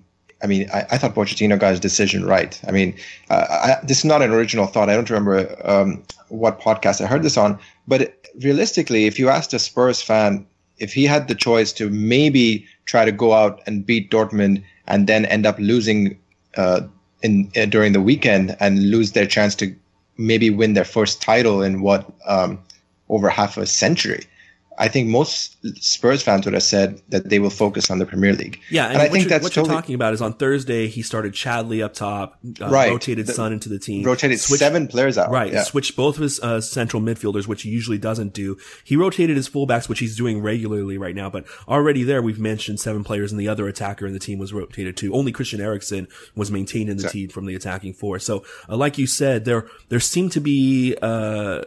I mean, I, I thought Pochettino got his decision right. I mean, uh, I, this is not an original thought. I don't remember um, what podcast I heard this on. But realistically, if you asked a Spurs fan if he had the choice to maybe try to go out and beat Dortmund and then end up losing uh, in uh, during the weekend and lose their chance to maybe win their first title in what um, over half a century, I think most Spurs fans would have said that they will focus on the Premier League. Yeah, and, and I what, think you're, that's what totally, you're talking about is on Thursday he started Chadley up top, uh, right. rotated the, Son into the team, rotated switched, seven players out, right? Yeah. Switched both of his uh, central midfielders, which he usually doesn't do. He rotated his fullbacks, which he's doing regularly right now. But already there, we've mentioned seven players, and the other attacker in the team was rotated too. Only Christian Eriksen was maintained in the exactly. team from the attacking four. So, uh, like you said, there there seemed to be. Uh,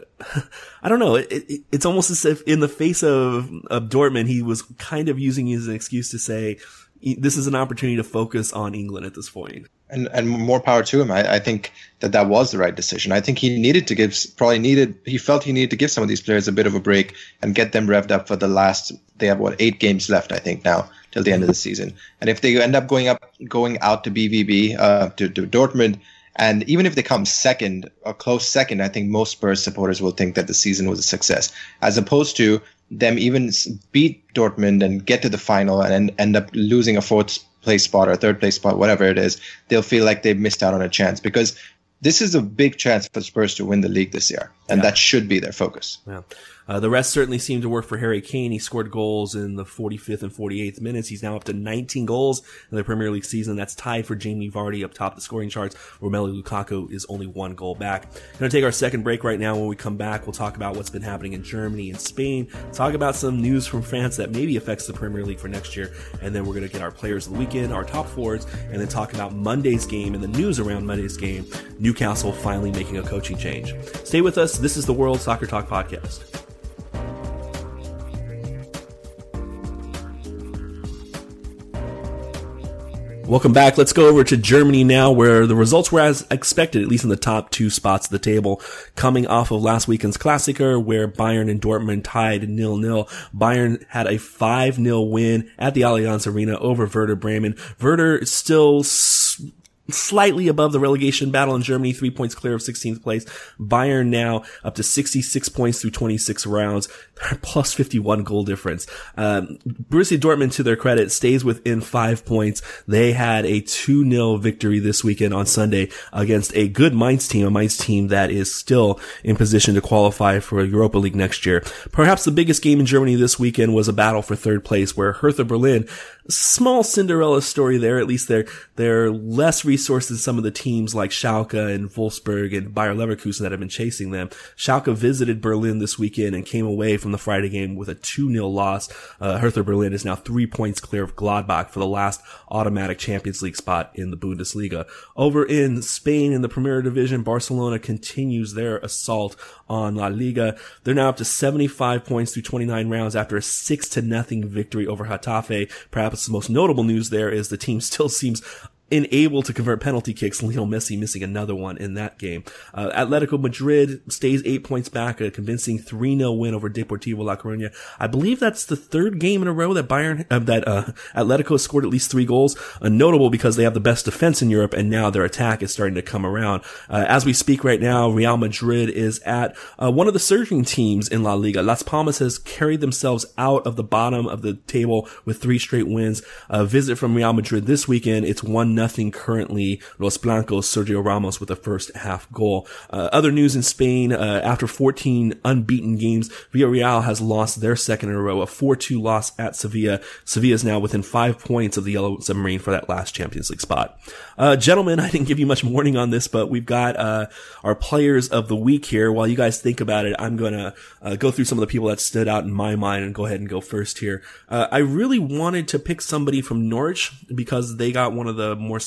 I don't know. It, it, it's almost as if in the face of, of Dortmund, he was kind of using it as an excuse to say, this is an opportunity to focus on England at this point. And and more power to him. I, I think that that was the right decision. I think he needed to give, probably needed, he felt he needed to give some of these players a bit of a break and get them revved up for the last, they have what, eight games left, I think now, till the end of the season. And if they end up going up, going out to B V B, uh, to, to Dortmund, and even if they come second, a close second, I think most Spurs supporters will think that the season was a success, as opposed to them even beat Dortmund and get to the final and end up losing a fourth place spot or a third place spot, whatever it is. They'll feel like they've missed out on a chance, because this is a big chance for Spurs to win the league this year, and yeah. that should be their focus. Yeah. Uh, the rest certainly seemed to work for Harry Kane. He scored goals in the forty-fifth and forty-eighth minutes. He's now up to nineteen goals in the Premier League season. That's tied for Jamie Vardy up top the scoring charts. Romelu Lukaku is only one goal back. Going to take our second break right now. When we come back, we'll talk about what's been happening in Germany and Spain, talk about some news from France that maybe affects the Premier League for next year, and then we're going to get our players of the weekend, our top forwards, and then talk about Monday's game and the news around Monday's game. Newcastle finally making a coaching change. Stay with us. This is the World Soccer Talk Podcast. Welcome back. Let's go over to Germany now, where the results were as expected, at least in the top two spots of the table, coming off of last weekend's Klassiker, where Bayern and Dortmund tied nil nil. Bayern had a five nil win at the Allianz Arena over Werder Bremen. Werder still s- slightly above the relegation battle in Germany, three points clear of sixteenth place. Bayern now up to sixty-six points through twenty-six rounds, plus fifty-one goal difference. Um, Borussia Dortmund, to their credit, stays within five points. They had a two nil victory this weekend on Sunday against a good Mainz team, a Mainz team that is still in position to qualify for Europa League next year. Perhaps the biggest game in Germany this weekend was a battle for third place, where Hertha Berlin, small Cinderella story there, at least they're, they're less resourced than some of the teams like Schalke and Wolfsburg and Bayer Leverkusen that have been chasing them. Schalke visited Berlin this weekend and came away from the Friday game with a two nil loss. Uh, Hertha Berlin is now three points clear of Gladbach for the last automatic Champions League spot in the Bundesliga. Over in Spain, in the Primera Division, Barcelona continues their assault on La Liga. They're now up to seventy-five points through twenty-nine rounds after a six to nothing victory over Getafe. Perhaps the most notable news there is the team still seems unable to convert penalty kicks. Lionel Messi missing another one in that game. Uh, Atletico Madrid stays eight points back, a convincing three nil win over Deportivo La Coruña. I believe that's the third game in a row that Bayern, uh, that, uh, Atletico has scored at least three goals. Uh, notable because they have the best defense in Europe, and now their attack is starting to come around. Uh, as we speak right now, Real Madrid is at, uh, one of the surging teams in La Liga. Las Palmas has carried themselves out of the bottom of the table with three straight wins. A visit from Real Madrid this weekend. It's one nothing currently. Los Blancos, Sergio Ramos with the first half goal. Uh, other news in Spain, uh, after fourteen unbeaten games, Villarreal has lost their second in a row, a four two loss at Sevilla. Sevilla is now within five points of the Yellow Submarine for that last Champions League spot. Uh, gentlemen, I didn't give you much warning on this, but we've got, uh, our players of the week here. While you guys think about it, I'm gonna, uh, go through some of the people that stood out in my mind and go ahead and go first here. Uh, I really wanted to pick somebody from Norwich because they got one of the more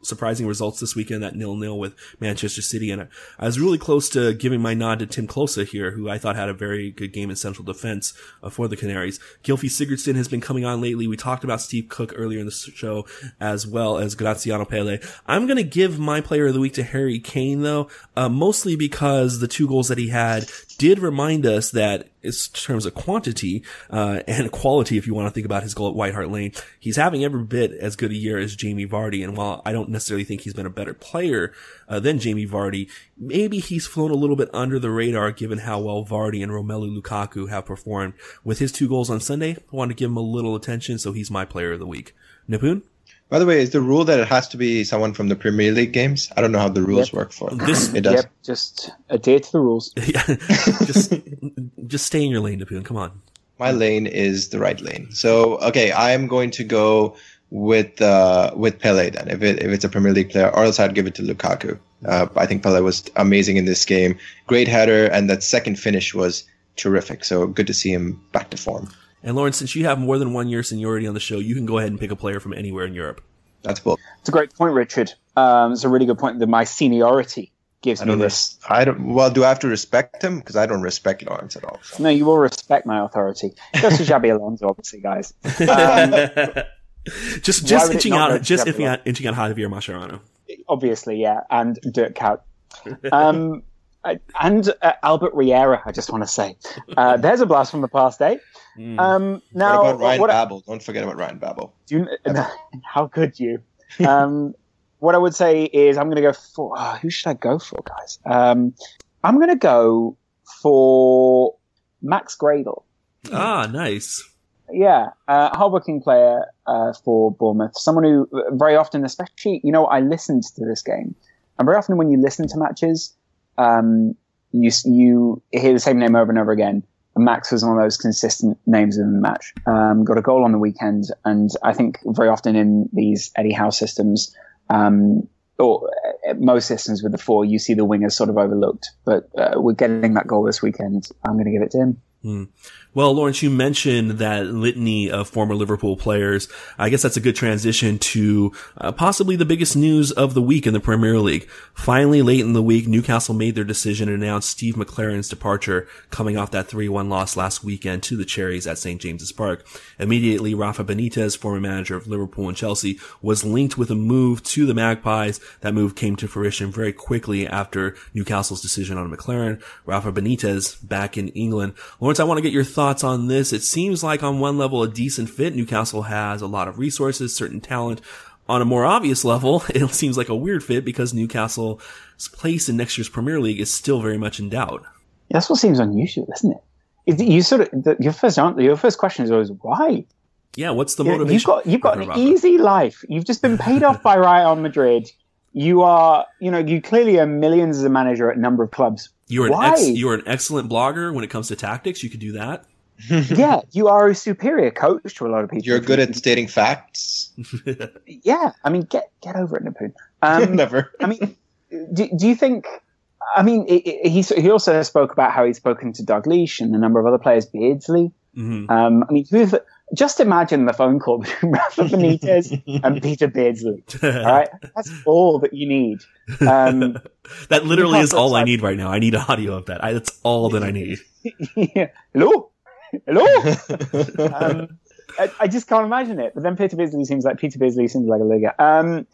surprising results this weekend, that nil-nil with Manchester City. And I, I was really close to giving my nod to Tim Klose here, who I thought had a very good game in central defense uh, for the Canaries. Gylfi Sigurdsson has been coming on lately. We talked about Steve Cook earlier in the show, as well as Graziano Pele. I'm going to give my player of the week to Harry Kane, though, uh, mostly because the two goals that he had did remind us that in terms of quantity uh, and quality, if you want to think about his goal at White Hart Lane, he's having every bit as good a year as Jamie Vardy. And while I don't necessarily think he's been a better player uh, than Jamie Vardy, maybe he's flown a little bit under the radar given how well Vardy and Romelu Lukaku have performed. With his two goals on Sunday, I want to give him a little attention, so he's my player of the week. Nipun? By the way, is the rule that it has to be someone from the Premier League games? I don't know how the rules yep. work for it. This, it does. Yep, just adhere to the rules. yeah, just, just stay in your lane, Nipun. Come on. My lane is the right lane. So, okay, I'm going to go with uh, with Pele then, if it if it's a Premier League player, or else I'd give it to Lukaku. Uh, I think Pele was amazing in this game. Great header, and that second finish was terrific. So good to see him back to form. And Lawrence, since you have more than one year seniority on the show, you can go ahead and pick a player from anywhere in Europe. That's cool. It's a great point, Richard. Um, it's a really good point that my seniority gives I me don't this. res- I don't. Well, do I have to respect him? Because I don't respect Lawrence at all. So. No, you will respect my authority. It goes to Xabi Alonso, obviously, guys. Um, just just would it inching not go out, to just Xabi inching Alonso? out, inching out Javier Mascherano. Obviously, yeah, and Dirk Kuyt. Um, and uh, Albert Riera, I just want to say. Uh, there's a blast from the past, eh? Mm. Um, now, what about Ryan what I- Babel? Don't forget about Ryan Babel. Do you, how could you? Um, what I would say is I'm going to go for, oh, who should I go for, guys? Um, I'm going to go for Max Gradle. Ah, nice. Yeah, uh, hardworking player uh, for Bournemouth. Someone who very often, especially, you know, I listened to this game. And very often when you listen to matches, um, you you hear the same name over and over again. And Max was one of those consistent names in the match. Um, got a goal on the weekend. And I think very often in these Eddie Howe systems, um, or most systems with the four, you see the wingers sort of overlooked. But uh, we're getting that goal this weekend. I'm going to give it to him. Hmm. Well, Lawrence, you mentioned that litany of former Liverpool players. I guess that's a good transition to uh, possibly the biggest news of the week in the Premier League. Finally, late in the week, Newcastle made their decision and announced Steve McLaren's departure coming off that three one loss last weekend to the Cherries at Saint James's Park. Immediately, Rafa Benitez, former manager of Liverpool and Chelsea, was linked with a move to the Magpies. That move came to fruition very quickly after Newcastle's decision on McLaren. Rafa Benitez back in England. Lawrence, I want to get your thoughts on this. It seems like on one level a decent fit. Newcastle has a lot of resources, certain talent. On a more obvious level, it seems like a weird fit because Newcastle's place in next year's Premier League is still very much in doubt. That's what seems unusual, isn't it? It- You sort of the, your first answer, your first question is always why. Yeah, what's the You- motivation? You've got you've got for an Rafa? easy life. You've just been paid off by Real Madrid. You are, you know, you clearly earn millions as a manager at a number of clubs. You're an Why? ex, you're an excellent blogger when it comes to tactics. You could do that. Yeah, you are a superior coach to a lot of people. You're good at stating facts. Yeah, I mean, get get over it, Nipun. Um, Never. I mean, do, do you think? I mean, it, it, he he also spoke about how he's spoken to Doug Leash and a number of other players, Beardsley. Mhm. Um, I mean, who the, just imagine the phone call between Rafa Benitez and Peter Beardsley. All right, that's all that you need. Um, That literally is all I Newcastle- need right now. I need audio of that. I, that's all that I need. yeah. Hello, hello. um, I, I just can't imagine it. But then Peter Beardsley seems like Peter Beardsley seems like a Liga. Um,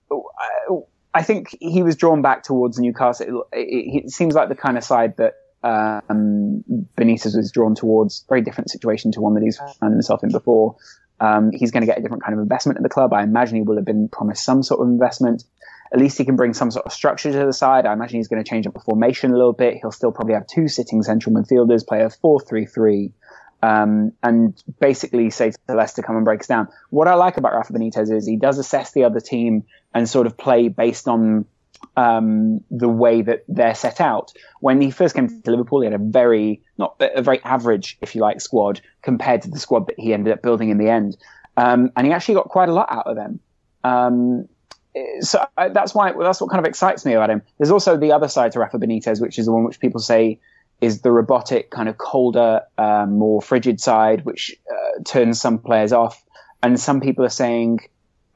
I, I think he was drawn back towards Newcastle. It, it, it seems like the kind of side that um, Benitez was drawn towards. Very different situation to one that he's found himself in before. Um, he's going to get a different kind of investment in the club. I imagine he will have been promised some sort of investment. At least he can bring some sort of structure to the side. I imagine he's going to change up the formation a little bit. He'll still probably have two sitting central midfielders, play a four three three, um, and basically say to Leicester, come and break us down. What I like about Rafa Benitez is he does assess the other team and sort of play based on um, the way that they're set out. When he first came to Liverpool, he had a very, not a very average, if you like, squad compared to the squad that he ended up building in the end. Um, and he actually got quite a lot out of them. Um, So uh, that's why that's what kind of excites me about him. There's also the other side to Rafa Benitez, which is the one which people say is the robotic, kind of colder, um, more frigid side, which uh, turns some players off. And some people are saying, I think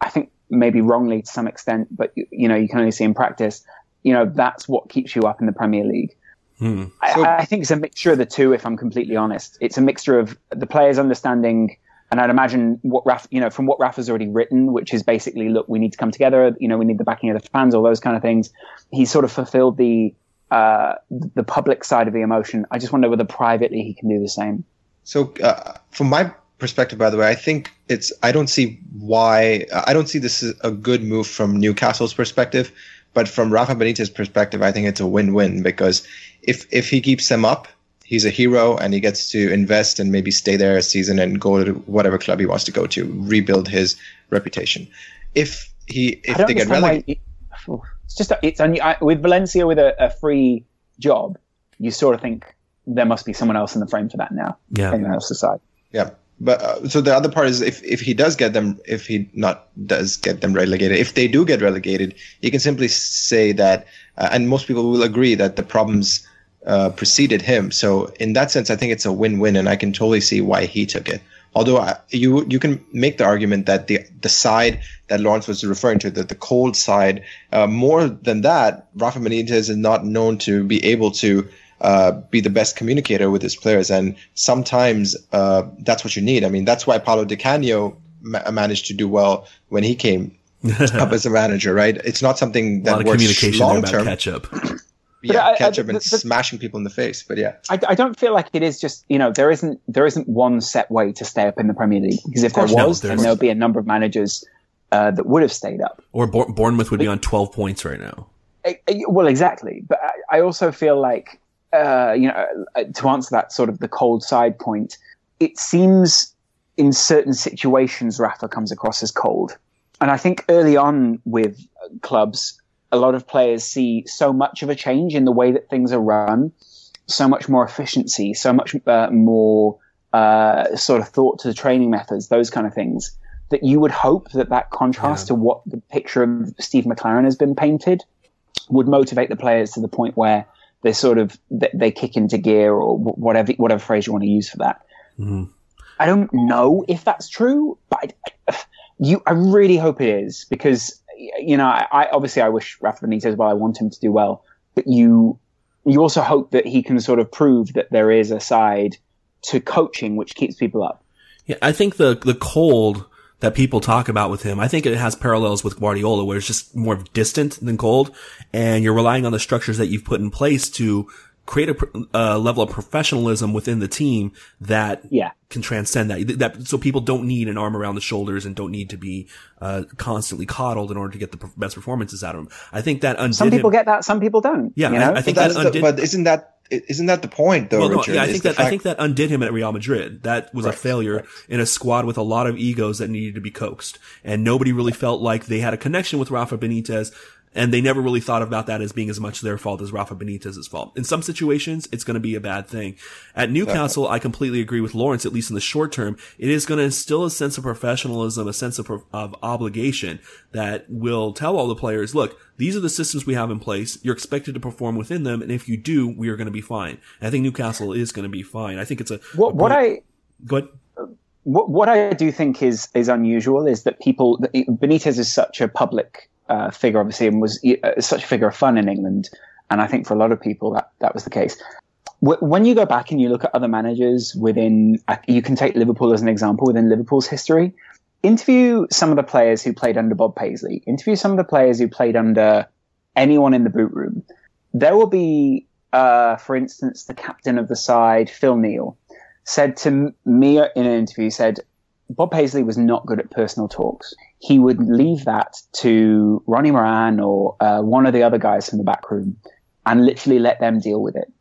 maybe wrongly to some extent, but you, you know, you can only see in practice, you know, that's what keeps you up in the Premier League. Hmm. I, I think it's a mixture of the two, if I'm completely honest. It's a mixture of the players understanding, and I'd imagine what Rafa, you know, from what Rafa's already written, which is basically, look, we need to come together, you know, we need the backing of the fans, all those kind of things. He sort of fulfilled the, uh, the public side of the emotion. I just wonder whether privately he can do the same. So, uh, from my perspective, by the way, I think it's, I don't see why, I don't see this as a good move from Newcastle's perspective. But from Rafa Benitez's perspective, I think it's a win-win, because if if he keeps them up, he's a hero and he gets to invest and maybe stay there a season and go to whatever club he wants to go to, rebuild his reputation. If he if they get relegated, it's just it's with Valencia with a, a free job, you sort of think there must be someone else in the frame for that now. Yeah, anyone else aside. Yeah. But uh, so the other part is if, if he does get them, if he not does get them relegated, if they do get relegated, you can simply say that, uh, and most people will agree that the problems uh, preceded him. So in that sense, I think it's a win-win, and I can totally see why he took it. Although I, you you can make the argument that the the side that Lawrence was referring to, that the cold side, uh, more than that, Rafa Benitez is not known to be able to Uh, be the best communicator with his players, and sometimes uh, that's what you need. I mean, that's why Paulo Di Canio ma- managed to do well when he came up as a manager, right? It's not something that a lot of works communication long there term. about catch-up. Yeah, I, catch-up I, and the, the, smashing people in the face. But yeah, I, I don't feel like it is just, you know, there isn't there isn't one set way to stay up in the Premier League, because if there was, no, then there would be a number of managers uh, that would have stayed up. Or Bour- Bournemouth would be on twelve points right now. I, I, well, exactly. But I, I also feel like, Uh, you know, uh, to answer that sort of the cold side point, it seems in certain situations Rafa comes across as cold. And I think early on with clubs, a lot of players see so much of a change in the way that things are run, so much more efficiency, so much uh, more uh, sort of thought to the training methods, those kind of things, that you would hope that that contrast yeah. to what the picture of Steve McLaren has been painted would motivate the players to the point where they sort of they kick into gear, or whatever whatever phrase you want to use for that. Mm-hmm. I don't know if that's true, but I, you I really hope it is, because you know I, I obviously I wish Rafa Benitez well. I want him to do well, but you you also hope that he can sort of prove that there is a side to coaching which keeps people up. Yeah, I think the the cold that people talk about with him, I think it has parallels with Guardiola, where it's just more distant than cold, and you're relying on the structures that you've put in place to create a uh, level of professionalism within the team that yeah. can transcend that. That so people don't need an arm around the shoulders and don't need to be uh, constantly coddled in order to get the best performances out of him. I think that undid Some people him. get that, some people don't. Yeah, you know? I, I think but that undid. The, but isn't that isn't that the point, though, well, no, Richard? yeah, I think that fact- I think that undid him at Real Madrid. That was right, a failure right. in a squad with a lot of egos that needed to be coaxed, and nobody really felt like they had a connection with Rafa Benitez. And they never really thought about that as being as much their fault as Rafa Benitez's fault. In some situations, it's going to be a bad thing. At Newcastle, exactly. I completely agree with Lawrence, at least in the short term. It is going to instill a sense of professionalism, a sense of, of obligation that will tell all the players, look, these are the systems we have in place. You're expected to perform within them. And if you do, we are going to be fine. And I think Newcastle is going to be fine. I think it's a... What, a what I... Go ahead. What, what I do think is, is unusual is that people... Benitez is such a public... Uh, figure, obviously, and was uh, such a figure of fun in England, and I think for a lot of people that that was the case. W- when you go back and you look at other managers within, uh, you can take Liverpool as an example within Liverpool's history. Interview some of the players who played under Bob Paisley. Interview some of the players who played under anyone in the boot room. There will be, uh, for instance, the captain of the side, Phil Neal, said to me in an interview, said, Bob Paisley was not good at personal talks. He would leave that to Ronnie Moran or uh, one of the other guys from the back room and literally let them deal with it.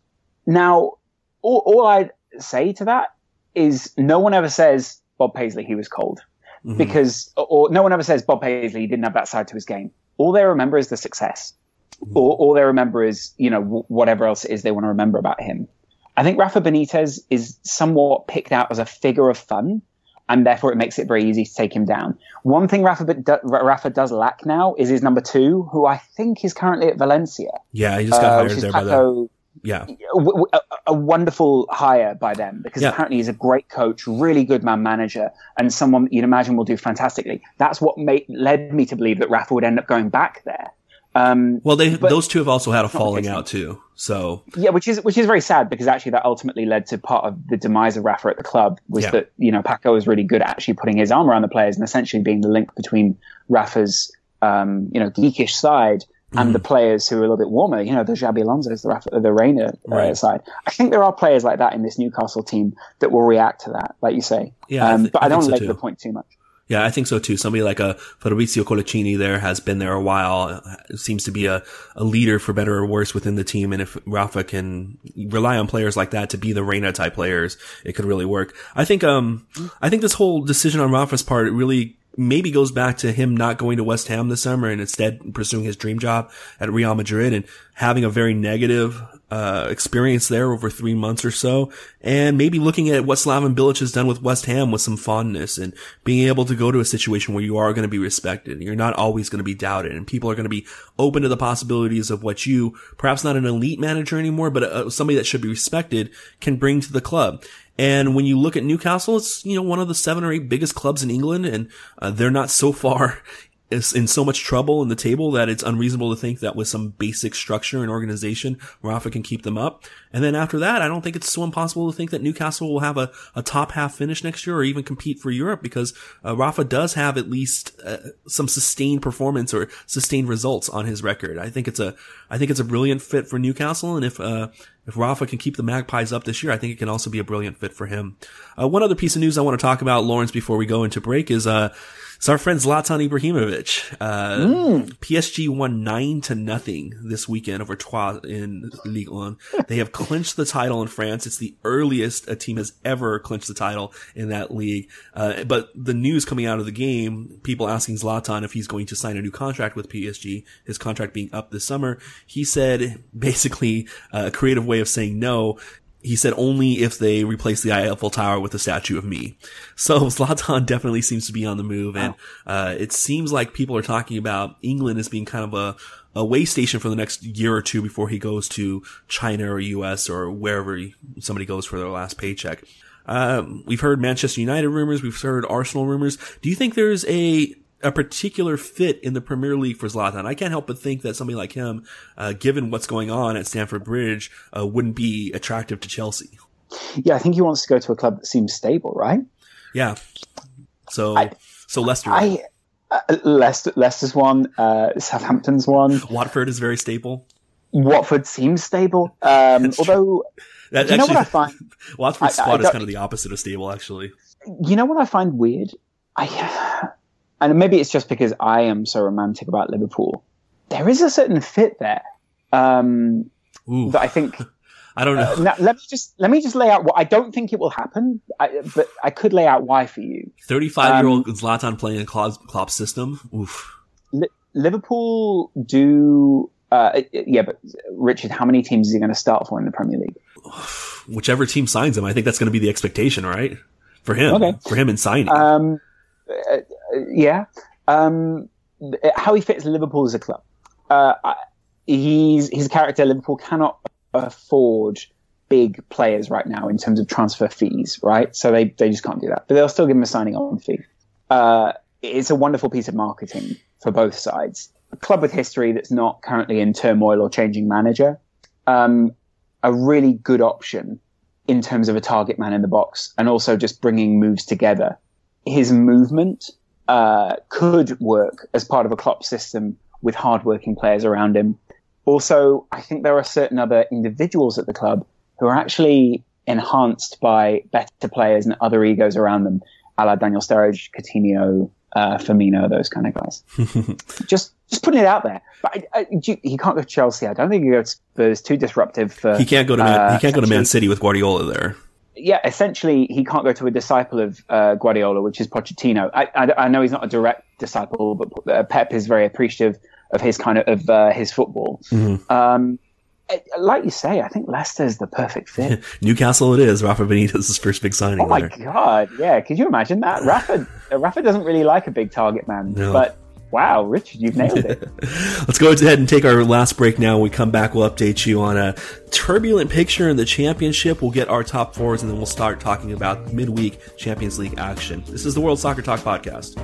Now, all, all I'd say to that is no one ever says Bob Paisley, he was cold. Mm-hmm. Because, or no one ever says Bob Paisley, he didn't have that side to his game. All they remember is the success. Mm-hmm. Or all they remember is, you know, w- whatever else it is they want to remember about him. I think Rafa Benitez is somewhat picked out as a figure of fun, and therefore it makes it very easy to take him down. One thing Rafa, Rafa does lack now is his number two, who I think is currently at Valencia. Yeah, he just got uh, hired there Paco, by the... Yeah. A, a wonderful hire by them, because yeah. apparently he's a great coach, really good man manager, and someone you'd imagine will do fantastically. That's what made, led me to believe that Rafa would end up going back there. Um, well, they those two have also had a falling out too. So yeah, which is which is very sad, because actually that ultimately led to part of the demise of Rafa at the club, was yeah. that, you know, Paco was really good at actually putting his arm around the players and essentially being the link between Rafa's um, you know, geekish side and mm. the players who are a little bit warmer, you know, the Xabi Alonso's, the Rafa, the Reina right. uh, side. I think there are players like that in this Newcastle team that will react to that, like you say. Yeah, um, I th- but I, I don't so like too. the point too much. Yeah, I think so too. Somebody like a Fabrizio Colacini there has been there a while. Seems to be a, a leader, for better or worse, within the team. And if Rafa can rely on players like that to be the Reina type players, it could really work. I think, um, I think this whole decision on Rafa's part really maybe goes back to him not going to West Ham this summer and instead pursuing his dream job at Real Madrid and having a very negative uh experience there over three months or so, and maybe looking at what Slaven Bilic has done with West Ham with some fondness and being able to go to a situation where you are going to be respected and you're not always going to be doubted, and people are going to be open to the possibilities of what you, perhaps not an elite manager anymore, but uh, somebody that should be respected, can bring to the club. And when you look at Newcastle, it's, you know, one of the seven or eight biggest clubs in England, and uh, they're not so far is in so much trouble in the table that it's unreasonable to think that with some basic structure and organization, Rafa can keep them up. And then after that, I don't think it's so impossible to think that Newcastle will have a, a top half finish next year or even compete for Europe, because uh, Rafa does have at least uh, some sustained performance or sustained results on his record. I think it's a, I think it's a brilliant fit for Newcastle. And if, uh, if Rafa can keep the Magpies up this year, I think it can also be a brilliant fit for him. Uh, one other piece of news I want to talk about, Lawrence, before we go into break is, uh, it's our friend Zlatan Ibrahimovic. Uh, mm. P S G won nine to nothing this weekend over Troyes in Ligue one. They have clinched the title in France. It's the earliest a team has ever clinched the title in that league. Uh, but the news coming out of the game, people asking Zlatan if he's going to sign a new contract with P S G, his contract being up this summer. He said basically uh, a creative way of saying no. He said only if they replace the Eiffel Tower with a statue of me. So Zlatan definitely seems to be on the move. And, uh, it seems like people are talking about England as being kind of a, a way station for the next year or two before he goes to China or U S or wherever he, somebody goes for their last paycheck. Um, we've heard Manchester United rumors. We've heard Arsenal rumors. Do you think there's a, a particular fit in the Premier League for Zlatan? I can't help but think that somebody like him, uh, given what's going on at Stamford Bridge, uh, wouldn't be attractive to Chelsea. Yeah, I think he wants to go to a club that seems stable, right? Yeah. So, I, so Leicester. I, uh, Leicester, Leicester's one, uh, Southampton's one. Watford is very stable. Watford seems stable. Um, although, that, you actually, know what I find? Watford's squad I, I is kind of the opposite of stable, actually. You know what I find weird? I, And maybe it's just because I am so romantic about Liverpool. There is a certain fit there um, that I think. I don't know. Uh, now, let me just let me just lay out what I don't think it will happen, I, but I could lay out why for you. Thirty-five-year-old um, Zlatan playing in Klopp's, Klopp's system. Oof. Li- Liverpool do. Uh, yeah, but Richard, how many teams is he going to start for in the Premier League? Whichever team signs him, I think that's going to be the expectation, right? For him, okay. For him in signing. Um, uh, yeah. Um, how he fits Liverpool as a club. Uh, he's his character. Liverpool cannot afford big players right now in terms of transfer fees, right? So they, they just can't do that. But they'll still give him a signing on fee. Uh, it's a wonderful piece of marketing for both sides. A club with history that's not currently in turmoil or changing manager. Um, a really good option in terms of a target man in the box and also just bringing moves together. His movement uh, could work as part of a Klopp system with hardworking players around him. Also, I think there are certain other individuals at the club who are actually enhanced by better players and other egos around them, a la Daniel Sturridge, Coutinho, uh, Firmino, those kind of guys. just just putting it out there. But I, I, he can't go to Chelsea. I don't think he goes to Spurs. Too disruptive for. He can't go to Man, uh, he can't go to Man City with Guardiola there. Yeah, essentially, he can't go to a disciple of uh, Guardiola, which is Pochettino. I, I, I know he's not a direct disciple, but uh, Pep is very appreciative of his kind of of uh, his football. Mm-hmm. Um, it, like you say, I think Leicester's the perfect fit. Newcastle, it is. Rafa Benitez's first big signing. Oh my there. God, yeah! Could you imagine that? Rafa, Rafa doesn't really like a big target man, no. but Wow, Richard, you've nailed it. Let's go ahead and take our last break now. When we come back, we'll update you on a turbulent picture in the championship. We'll get our top fours, and then we'll start talking about midweek Champions League action. This is the World Soccer Talk Podcast.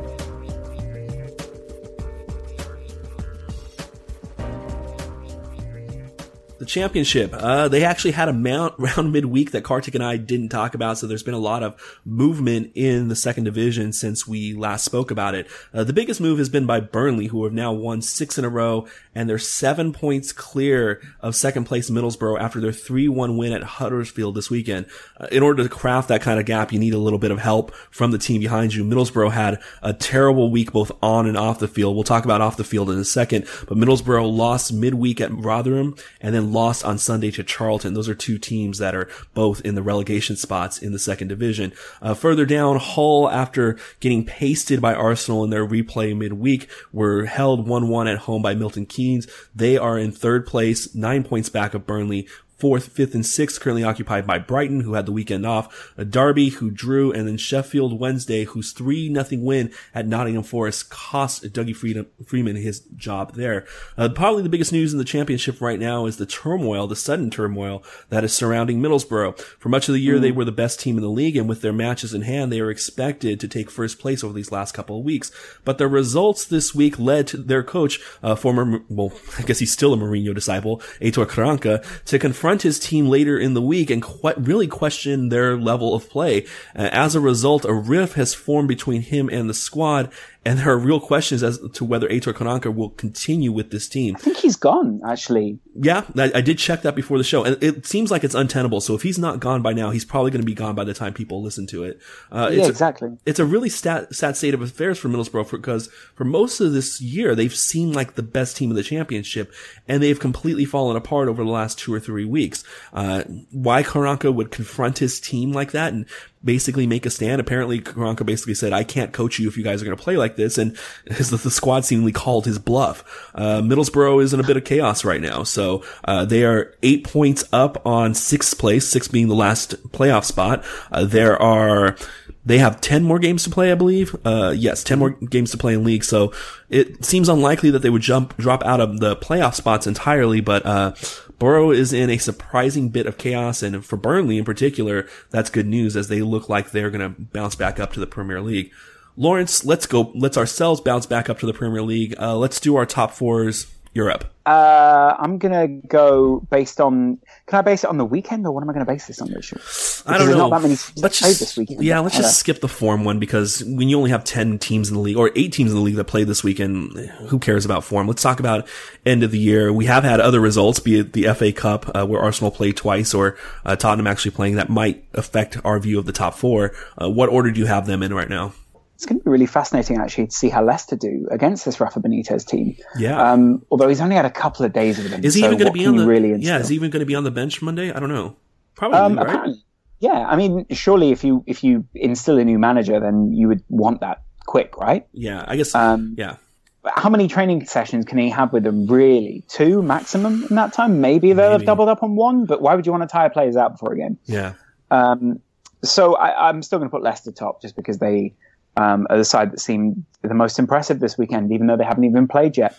The championship, uh, they actually had a mount round midweek that Kartik and I didn't talk about, so there's been a lot of movement in the second division since we last spoke about it. Uh, the biggest move has been by Burnley, who have now won six in a row, and they're seven points clear of second place Middlesbrough after their three one win at Huddersfield this weekend. Uh, in order to craft that kind of gap, you need a little bit of help from the team behind you. Middlesbrough had a terrible week both on and off the field. We'll talk about off the field in a second, but Middlesbrough lost midweek at Rotherham, and then lost on Sunday to Charlton. Those are two teams that are both in the relegation spots in the second division. Uh, further down, Hull, after getting pasted by Arsenal in their replay midweek, were held one one at home by Milton Keynes. They are in third place, nine points back of Burnley. Fourth, fifth, and sixth currently occupied by Brighton, who had the weekend off, a Derby, who drew, and then Sheffield Wednesday, whose three nothing win at Nottingham Forest cost Dougie Freeman his job there. Uh, probably the biggest news in the championship right now is the turmoil, the sudden turmoil that is surrounding Middlesbrough. For much of the year, mm. they were the best team in the league, and with their matches in hand, they were expected to take first place over these last couple of weeks. But the results this week led to their coach, uh, former, well, I guess he's still a Mourinho disciple, Aitor Karanka, to confront his team later in the week and qu- really question their level of play. Uh, as a result, a rift has formed between him and the squad, and there are real questions as to whether Aitor Karanka will continue with this team. I think he's gone, actually. Yeah, I, I did check that before the show, and it seems like it's untenable. So if he's not gone by now, he's probably going to be gone by the time people listen to it. Uh, yeah, it's exactly. A, it's a really stat, sad state of affairs for Middlesbrough because for most of this year, they've seemed like the best team in the championship, and they've completely fallen apart over the last two or three weeks. Uh, why Karanka would confront his team like that and basically make a stand. Apparently, Karanka basically said, I can't coach you if you guys are going to play like this, and the, the squad seemingly called his bluff. Uh, Middlesbrough is in a bit of chaos right now, so uh, they are eight points up on sixth place, sixth being the last playoff spot. Uh, there are... They have ten more games to play, I believe. Uh, yes, ten more games to play in league. So it seems unlikely that they would jump, drop out of the playoff spots entirely, but, uh, Borough is in a surprising bit of chaos. And for Burnley in particular, that's good news as they look like they're going to bounce back up to the Premier League. Lawrence, let's go, let's ourselves bounce back up to the Premier League. Uh, let's do our top fours. You're up. Uh, I'm going to go based on, can I base it on the weekend or what am I going to base this on, Richard? Because I don't know. There's not that many let's played just, this weekend. Yeah, let's just skip the form one because when you only have ten teams in the league or eight teams in the league that play this weekend, who cares about form? Let's talk about end of the year. We have had other results, be it the F A Cup, uh, where Arsenal played twice or uh, Tottenham actually playing that might affect our view of the top four. Uh, what order do you have them in right now? It's going to be really fascinating, actually, to see how Leicester do against this Rafa Benitez team. Yeah. Um, although he's only had a couple of days with them. Is he so even going to be on the? Really yeah. Is he even going to be on the bench Monday? I don't know. Probably. Um, right? Apparently, yeah. I mean, surely if you if you instill a new manager, then you would want that quick, right? Yeah. I guess. Um, yeah. How many training sessions can he have with them? Really, two maximum in that time. Maybe they'll Maybe. have doubled up on one. But why would you want to tire players out before a game? Yeah. Um, so I, I'm still going to put Leicester top just because they. Um, are the side that seemed the most impressive this weekend, even though they haven't even played yet.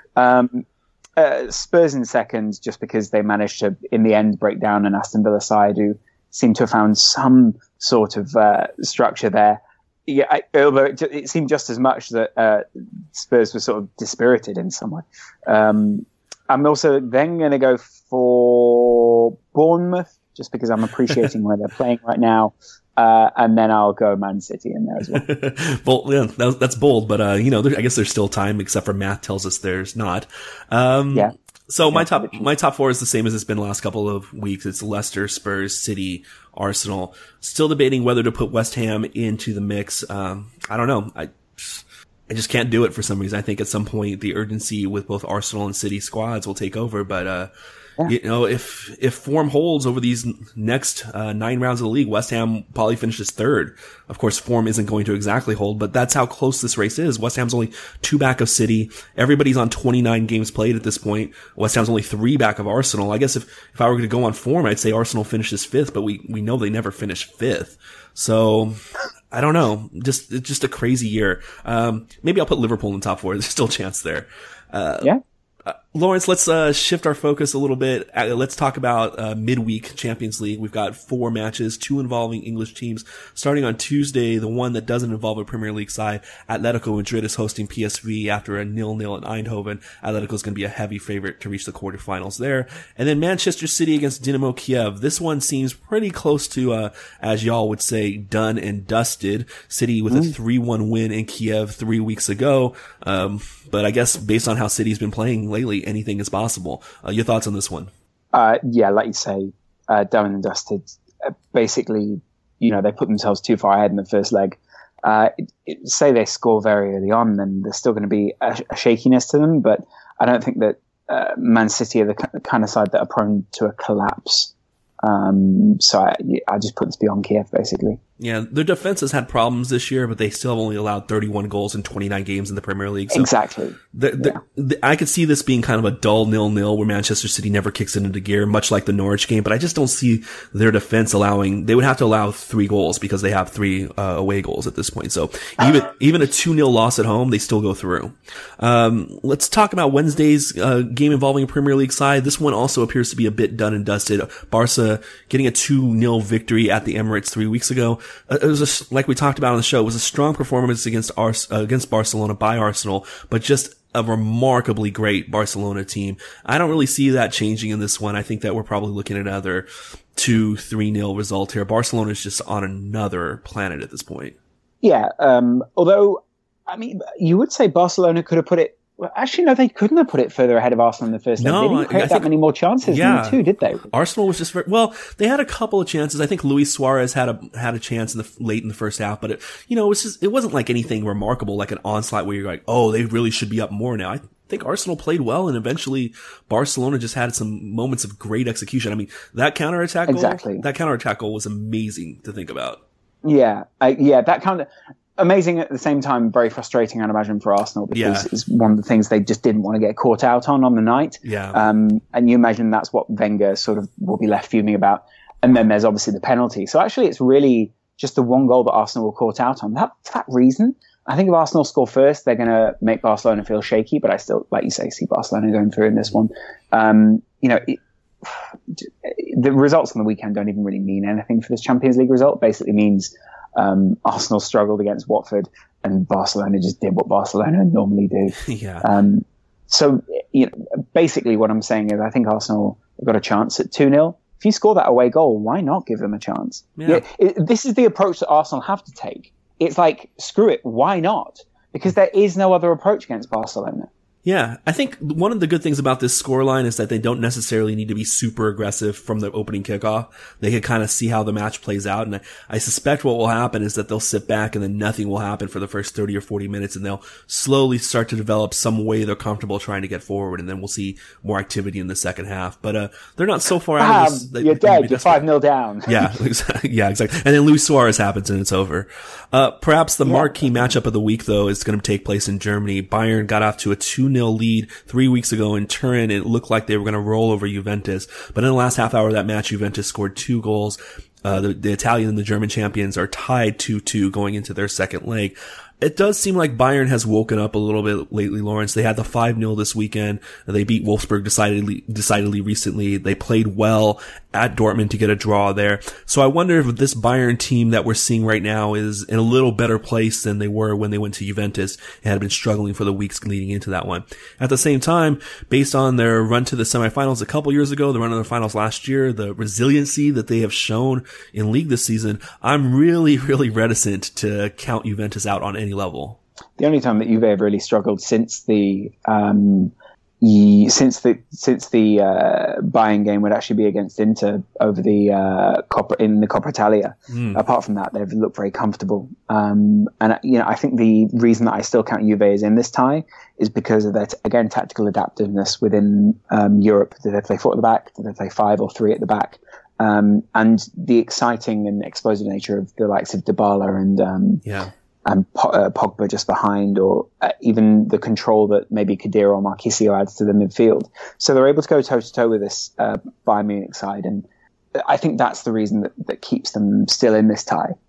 um, uh, Spurs in second, just because they managed to, in the end, break down an Aston Villa side who seemed to have found some sort of uh, structure there. Yeah, I, although it, it seemed just as much that uh, Spurs were sort of dispirited in some way. Um, I'm also then going to go for Bournemouth, just because I'm appreciating where they're playing right now. Uh, and then I'll go Man City in there as well. Bold, yeah, that, that's bold, but, uh, you know, there, I guess there's still time, except for math tells us there's not. Um, yeah. So yeah, my top, my top four is the same as it's been the last couple of weeks. It's Leicester, Spurs, City, Arsenal. Still debating whether to put West Ham into the mix. Um, I don't know. I, I just can't do it for some reason. I think at some point the urgency with both Arsenal and City squads will take over, but, uh, Yeah. You know, if, if form holds over these next, uh, nine rounds of the league, West Ham probably finishes third. Of course, form isn't going to exactly hold, but that's how close this race is. West Ham's only two back of City. Everybody's on twenty-nine games played at this point. West Ham's only three back of Arsenal. I guess if, if I were going to go on form, I'd say Arsenal finishes fifth, but we, we know they never finish fifth. So I don't know. Just, it's just a crazy year. Um, maybe I'll put Liverpool in the top four. There's still a chance there. Uh, yeah. Uh, Lawrence, let's uh, shift our focus a little bit. Uh, let's talk about uh, midweek Champions League. We've got four matches, two involving English teams. Starting on Tuesday, the one that doesn't involve a Premier League side, Atletico Madrid is hosting P S V after a nil-nil at Eindhoven. Atletico is going to be a heavy favorite to reach the quarterfinals there. And then Manchester City against Dynamo Kiev. This one seems pretty close to, uh, as y'all would say, done and dusted. City with mm. a three one win in Kiev three weeks ago. Um, but I guess based on how City's been playing lately, anything is possible. Uh, your thoughts on this one? Uh, yeah, like you say, uh, done and dusted. Uh, basically, you know, they put themselves too far ahead in the first leg. Uh, it, it, say they score very early on, then there's still going to be a, a shakiness to them. But I don't think that uh, Man City are the, the kind of side that are prone to a collapse. Um, so I, I just put this beyond Kiev, basically. Yeah, their defense has had problems this year, but they still have only allowed thirty-one goals in twenty-nine games in the Premier League. So exactly. The, the, yeah. the, I could see this being kind of a dull nil-nil where Manchester City never kicks it into gear, much like the Norwich game, but I just don't see their defense allowing, they would have to allow three goals because they have three uh, away goals at this point. So even, even a two nil loss at home, they still go through. Um, let's talk about Wednesday's uh, game involving a Premier League side. This one also appears to be a bit done and dusted. Barca getting a two nil victory at the Emirates three weeks ago. Uh, it was a, like we talked about on the show, it was a strong performance against Ars- uh, against Barcelona by Arsenal, but just a remarkably great Barcelona team. I don't really see that changing in this one. I think that we're probably looking at another two, three nil result here. Barcelona is just on another planet at this point. Yeah. Um, although, I mean, you would say Barcelona could have put it. Well, actually, no, they couldn't have put it further ahead of Arsenal in the first leg. No, they didn't create I that think, many more chances yeah, than the two, did they? Arsenal was just very, well, they had a couple of chances. I think Luis Suarez had a had a chance in the late in the first half, but it, you know, it was just, it wasn't like anything remarkable, like an onslaught where you're like, oh, they really should be up more now. I think Arsenal played well, and eventually Barcelona just had some moments of great execution. I mean, that counterattack goal, exactly. that counterattack goal was amazing to think about. Yeah, uh, yeah, that kind of. Amazing at the same time, very frustrating, I'd imagine, for Arsenal, because yeah. it's one of the things they just didn't want to get caught out on on the night. Yeah. Um, and you imagine that's what Wenger sort of will be left fuming about. And then there's obviously the penalty. So actually, it's really just the one goal that Arsenal were caught out on. That, for that reason, I think if Arsenal score first, they're going to make Barcelona feel shaky. But I still, like you say, see Barcelona going through in this one. Um, you know, it, the results on the weekend don't even really mean anything for this Champions League result. It basically means Um, Arsenal struggled against Watford, and Barcelona just did what Barcelona normally do. Yeah. Um, so, you know, basically what I'm saying is I think Arsenal have got a chance at two nil. If you score that away goal, why not give them a chance? Yeah. Yeah, it, this is the approach that Arsenal have to take. It's like, screw it, why not? Because there is no other approach against Barcelona. Yeah, I think one of the good things about this scoreline is that they don't necessarily need to be super aggressive from the opening kickoff. They can kind of see how the match plays out, and I, I suspect what will happen is that they'll sit back and then nothing will happen for the first thirty or forty minutes, and they'll slowly start to develop some way they're comfortable trying to get forward, and then we'll see more activity in the second half. But uh they're not so far out of this. They, you're dead, you're five nil down. Yeah, exactly. Yeah, exactly. And then Luis Suarez happens and it's over. Uh Perhaps the yeah. marquee matchup of the week, though, is going to take place in Germany. Bayern got off to a two nil lead three weeks ago in Turin. It looked like they were going to roll over Juventus, but in the last half hour of that match, Juventus scored two goals. Uh, the, the Italian and the German champions are tied two two going into their second leg. It does seem like Bayern has woken up a little bit lately, Lawrence. They had the five nil this weekend. They beat Wolfsburg decidedly, decidedly recently. They played well at Dortmund to get a draw there. So I wonder if this Bayern team that we're seeing right now is in a little better place than they were when they went to Juventus and had been struggling for the weeks leading into that one. At the same time, based on their run to the semifinals a couple years ago, the run to the finals last year, the resiliency that they have shown in league this season, I'm really, really reticent to count Juventus out on any level. The only time that Juve have really struggled since the um, ye, since the since the uh, Bayern game would actually be against Inter over the uh, Coppa, in the Coppa Italia. Mm. Apart from that, they've looked very comfortable. Um, and you know, I think the reason that I still count Juve as in this tie is because of their, again, tactical adaptiveness within um, Europe. Do they play four at the back? Do they play five or three at the back? Um, and the exciting and explosive nature of the likes of Dybala and um, yeah. and uh, Pogba just behind, or uh, even the control that maybe Khedira or Marchisio adds to the midfield. So they're able to go toe-to-toe with this uh, Bayern Munich side, and I think that's the reason that, that keeps them still in this tie.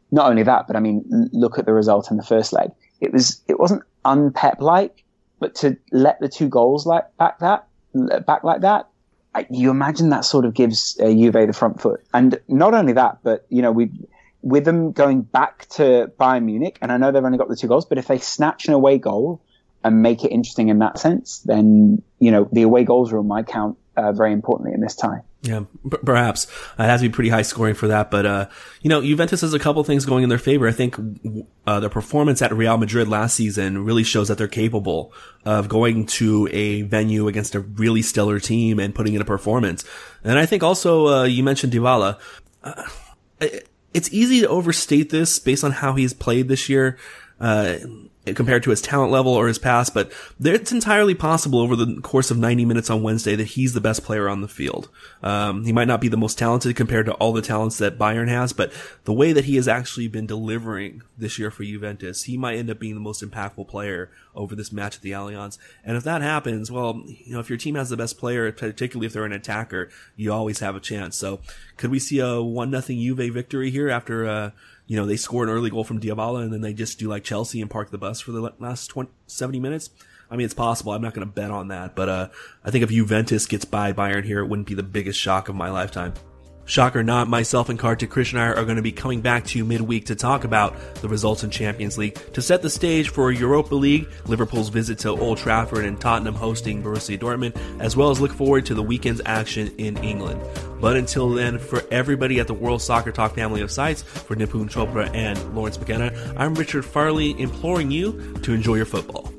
not only that, but I mean, look at the result in the first leg. It was it wasn't un-Pep like, but to let the two goals like back that back like that, you imagine that sort of gives uh, Juve the front foot. And not only that, but you know, we with them going back to Bayern Munich, and I know they've only got the two goals, but if they snatch an away goal and make it interesting in that sense, then you know the away goals rule might count uh, very importantly in this tie. Yeah, p- perhaps. Uh, it has to be pretty high scoring for that. But, uh, you know, Juventus has a couple things going in their favor. I think uh, their performance at Real Madrid last season really shows that they're capable of going to a venue against a really stellar team and putting in a performance. And I think also, uh, you mentioned Dybala. Uh, it's easy to overstate this based on how he's played this year. Uh, compared to his talent level or his past, but it's entirely possible over the course of ninety minutes on Wednesday that he's the best player on the field. Um, he might not be the most talented compared to all the talents that Bayern has, but the way that he has actually been delivering this year for Juventus, he might end up being the most impactful player over this match at the Allianz. And if that happens, well, you know, if your team has the best player, particularly if they're an attacker, you always have a chance. So could we see a one nothing Juve victory here after, uh, you know, they score an early goal from Dybala and then they just do like Chelsea and park the bus for the last twenty, seventy minutes? I mean, it's possible. I'm not going to bet on that. But uh I think if Juventus gets by Bayern here, it wouldn't be the biggest shock of my lifetime. Shock or not, myself and Kartik Krishnaiyer are going to be coming back to you midweek to talk about the results in Champions League. To set the stage for Europa League, Liverpool's visit to Old Trafford and Tottenham hosting Borussia Dortmund, as well as look forward to the weekend's action in England. But until then, for everybody at the World Soccer Talk family of sites, for Nipun Chopra and Lawrence McKenna, I'm Richard Farley imploring you to enjoy your football.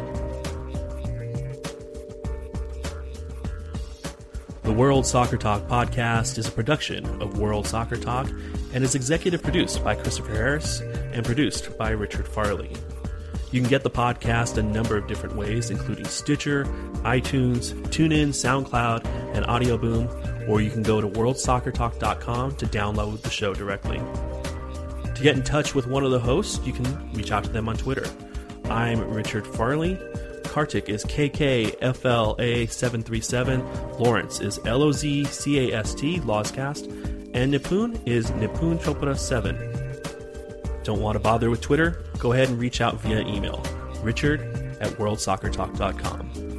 The World Soccer Talk podcast is a production of World Soccer Talk and is executive produced by Christopher Harris and produced by Richard Farley. You can get the podcast a number of different ways, including Stitcher, iTunes, TuneIn, SoundCloud, and Audio Boom, or you can go to world soccer talk dot com to download the show directly. To get in touch with one of the hosts, you can reach out to them on Twitter. I'm Richard Farley. Kartik is K K F L A seven three seven, Lawrence is L O Z C A S T, Lawscast, and Nipun is Nipun Chopra seven. Don't want to bother with Twitter? Go ahead and reach out via email, richard at world soccer talk dot com.